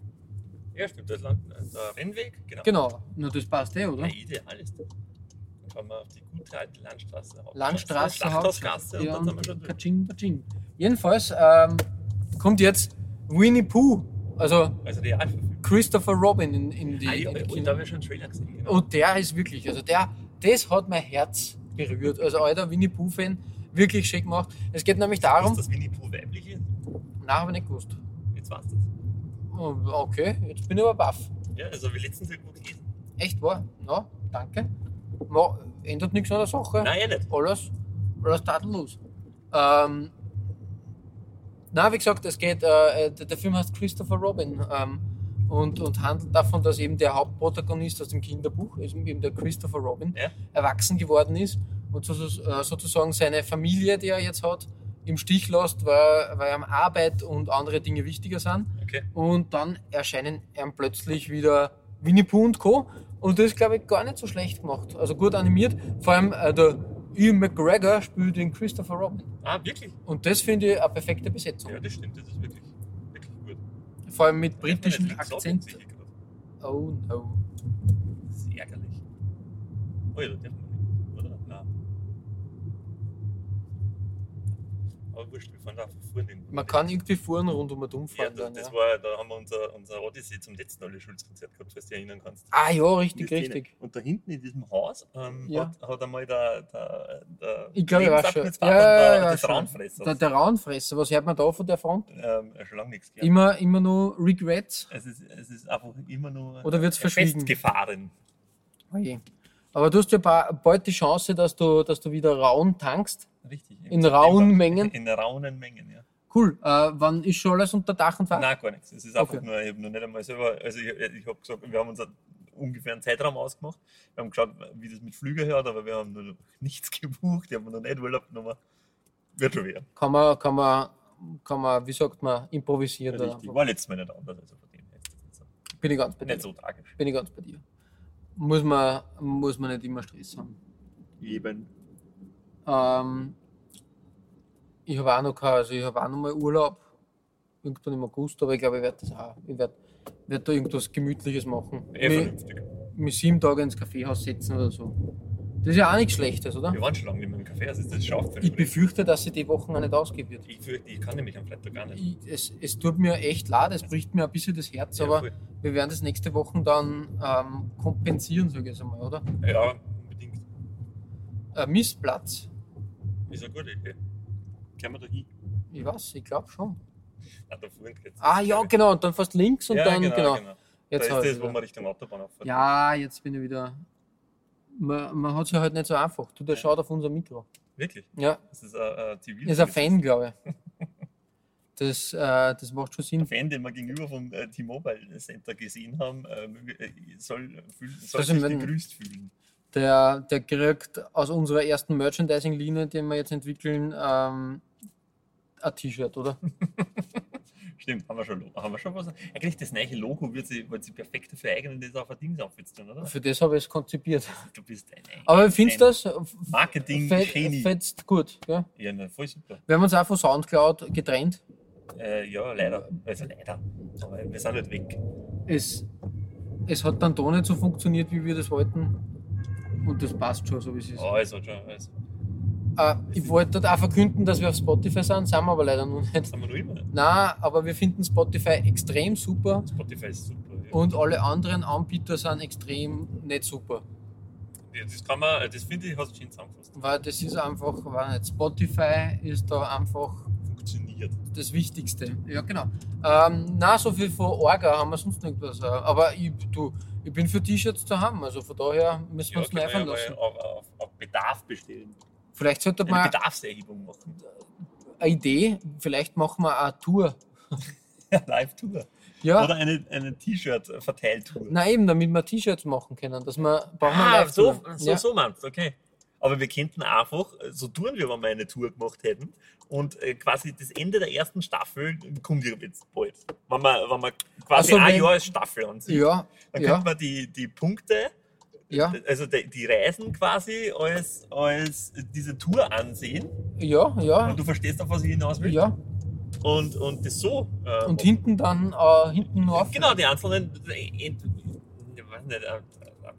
Ja, stimmt, das Land, der Rennweg, genau. Genau, nur das passt eh, oder? Ja, ideal ist das. Schauen wir auf die gute alte Landstraße. Landstraße, Schlachthausgasse und ja, dann sind wir schon und durch. Kaching, Kaching. Jedenfalls ähm, kommt jetzt Winnie Pooh, also Also die Realverfilmung. Christopher Robin in, in die, Ah, ja, in die und Kino. da habe ich schon einen Trailer gesehen. Genau. Und der ist wirklich, also der, das hat mein Herz berührt. Also alter Winnie Pooh-Fan, wirklich schön gemacht. Es geht nämlich darum, Ist das Winnie Pooh weiblich ist? nein, habe ich nicht gewusst. Jetzt weißt du Oh, okay, jetzt bin ich aber baff. es. Ja, also habe ich letztens irgendwo gelesen. Echt wahr? Ja, danke. Ma, ändert nichts an der Sache. Nein, eh nicht. Alles, alles tadellos. Ähm, na, wie gesagt, es geht, äh, der, der Film heißt Christopher Robin ähm, und, und handelt davon, dass eben der Hauptprotagonist aus dem Kinderbuch, also eben der Christopher Robin, Ja. erwachsen geworden ist und so, äh, sozusagen seine Familie, die er jetzt hat, im Stich lässt, weil, weil ihm Arbeit und andere Dinge wichtiger sind. Okay. Und dann erscheinen ihm plötzlich wieder Winnie Pooh und Co. Und das ist, glaube ich, gar nicht so schlecht gemacht. Also gut animiert. Vor allem äh, der Ian McGregor spielt den Christopher Robin. Ah, wirklich? Und das finde ich eine perfekte Besetzung. Ja, das stimmt. Das ist wirklich, wirklich gut. Vor allem mit Hat britischem man nicht Akzent. gesagt, sicher gerade. Oh no. Das ist ärgerlich. Oh ja, da darf man nicht, oder? Nein. Aber wurscht, wir fahren da vorne hin. Man kann irgendwie fahren rund um und Ja, umfahren. das, dann, das ja. war, da haben wir unser, unser Odyssey zum letzten Alle Schulz-Konzert gehabt, falls du dich erinnern kannst. Ah ja, richtig, Die Szene. richtig. Und da hinten in diesem Haus ähm, Ja. hat, hat einmal der, der, der Ich glaube, ich weiß schon. Lebensabschnittsvater Ja, ja, der- ja, des schon. Raunfressers. Der, der Raunfresser, was hört man da von der Front? Ähm, schon lange nichts gehört. Immer, immer nur Regrets? Es ist, es ist einfach immer nur Oder wird's verschwiegen? festgefahren. Oh je. Aber du hast ja ba- bald die Chance, dass du, dass du wieder Raun tankst. Richtig. Im In September. rauen Mengen? In raunen Mengen, ja. Cool. Äh, wann ist schon alles unter Dach und Fach? Nein, gar nichts. Es ist einfach Okay. nur, ich habe noch nicht einmal selber, also ich, ich habe gesagt, wir haben uns einen ungefähr einen Zeitraum ausgemacht. Wir haben geschaut, wie das mit Flügen hört, aber wir haben noch nichts gebucht, die haben noch nicht Urlaub genommen. Wird schon werden. Kann man, kann man, kann man, wie sagt man, improvisieren. da Richtig. einfach. War letztes Mal nicht anders, also von dem her ist das nicht so, Bin ich ganz bei dir. nicht so tragisch. Bin ich ganz bei dir. Muss man, muss man nicht immer Stress haben. Eben. Ähm, ich habe auch noch kein, also ich habe auch noch mal Urlaub. Irgendwann im August, aber ich glaube, ich werde das auch. Ich werde werd da irgendwas Gemütliches machen. Eh mich, vernünftig. mich sieben Tage ins Kaffeehaus setzen oder so. Das ist ja auch nichts Schlechtes, oder? Wir waren schon lange nicht mehr im Café, also das schafft Ich befürchte, dass sie die Wochen auch nicht ausgehen wird. Ich fürchte, ich kann nämlich am Freitag gar nicht. Ich, es, es tut mir echt leid, es bricht mir ein bisschen das Herz, Ja, aber voll. wir werden das nächste Woche dann ähm, kompensieren, sage ich jetzt einmal, oder? Ja, unbedingt. Ein Missplatz. Ist eine gute Idee. Können wir da hin? Ich weiß, ich glaube schon. Ah, da vorne geht's. Ah ja, genau, und dann fast links und ja, dann, genau, genau. genau. Jetzt da hab ist ich das, wo wieder. man Richtung Autobahn auffährt. Ja, jetzt bin ich wieder. Man, man hat es ja halt nicht so einfach. Du, der schaut auf unser Mikro. Wirklich? Ja, Das ist ein, ein Zivil. ist ein Fan, glaube ich. Das, äh, das macht schon Sinn. Ein Fan, den wir gegenüber vom äh, T-Mobile Center gesehen haben, äh, möge- äh, soll, fühl, soll Also sich wenn- gegrüßt fühlen. Der, der kriegt aus unserer ersten Merchandising-Linie, die wir jetzt entwickeln, ähm, ein T-Shirt, oder? Stimmt, haben wir schon, haben wir schon was. Eigentlich das neue Logo wird sie, wird sie perfekt dafür eignen, das auf ein Ding aufsetzen, oder? Für das habe ich es konzipiert. Du bist ein, ein Aber wie findest du das? Marketing-Genie. Fetzt gut, ja? Ja, na, voll super. Wir haben uns auch von Soundcloud getrennt. Äh, ja, leider. Also leider. Aber wir sind halt weg. Es, es hat dann da nicht so funktioniert, wie wir das wollten. Und das passt schon, so wie es ist. Oh, es hat schon. Also, Äh, ich wollte dort auch verkünden, dass wir auf Spotify sind, sind wir aber leider noch nicht. sind wir noch immer nicht. Nein, aber wir finden Spotify extrem super Spotify ist super. Ja. und alle anderen Anbieter sind extrem nicht super. Ja, das kann man, das finde ich, hast du schön zusammengefasst. Weil das ist einfach, weiß nicht, Spotify ist da einfach Funktioniert. das Wichtigste. Ja, genau. Ähm, na, so viel von Orga haben wir sonst irgendwas. äh, Aber ich, du, ich bin für T-Shirts zu haben, also von daher müssen wir Ja, uns können wir liefern ja lassen. mal auf, auf, auf Bedarf bestellen. Vielleicht sollte Eine man Bedarfserhebung machen. eine Idee, vielleicht machen wir eine Tour. Live-Tour. Ja, Oder eine, eine T-Shirt-Verteiltour. na eben, damit wir T-Shirts machen können. Dass wir, brauchen wir Ah, live so, Tour. so, ja. so meinst du, okay. Aber wir könnten einfach so tun, wie wenn wir eine Tour gemacht hätten. Und äh, quasi das Ende der ersten Staffel kommt ja jetzt bald. Wenn man, wenn man quasi Also ein wenn- Jahr als Staffel ansieht. Ja, Dann ja, könnte man die, die Punkte, ja, also die, die Reisen quasi als, als diese Tour ansehen. ja, ja, Und du verstehst, auf was ich hinaus will. ja. Und, und das so. Äh, Und hinten dann, äh, hinten nur auf. Genau, die einzelnen, äh, ent- ich weiß nicht, äh,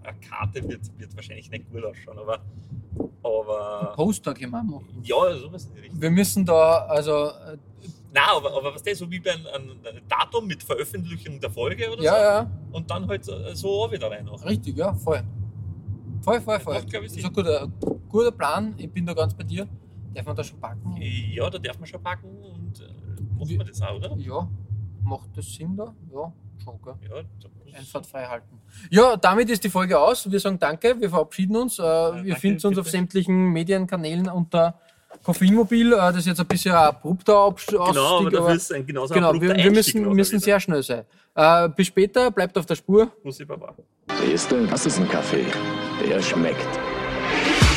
eine Karte wird, wird wahrscheinlich nicht gut ausschauen, aber. aber Poster können wir machen. ja, sowas in die Richtung. Wir müssen da, also, äh, Nein, aber, aber was ist so wie bei einem, einem Datum mit Veröffentlichung der Folge oder ja, so? ja, Und dann halt so, so auch wieder rein noch. richtig, ja, voll. Voll, voll, voll. Macht, glaub ich, Das ist Sinn. ein guter, guter Plan, ich bin da ganz bei dir. Darf man da schon packen? Ja, da darf man schon packen und äh, macht Wie- man das auch, oder? Ja, macht das Sinn da? Ja, schon, gell? Ja, da muss- Einfahrt frei halten. Ja, damit ist die Folge aus. Wir sagen danke, wir verabschieden uns. Äh, ihr danke, findet uns auf bitte. sämtlichen Medienkanälen unter Koffeinmobil. Äh, das ist jetzt ein bisschen ein abrupter Abstieg. Genau, aber dafür ist ein genauso genau, abrupter wir, wir Einstieg müssen, nachher müssen wieder. sehr schnell sein. Äh, bis später, bleibt auf der Spur. Muss ich aber. Siehst du, das ist ein Kaffee. Der schmeckt.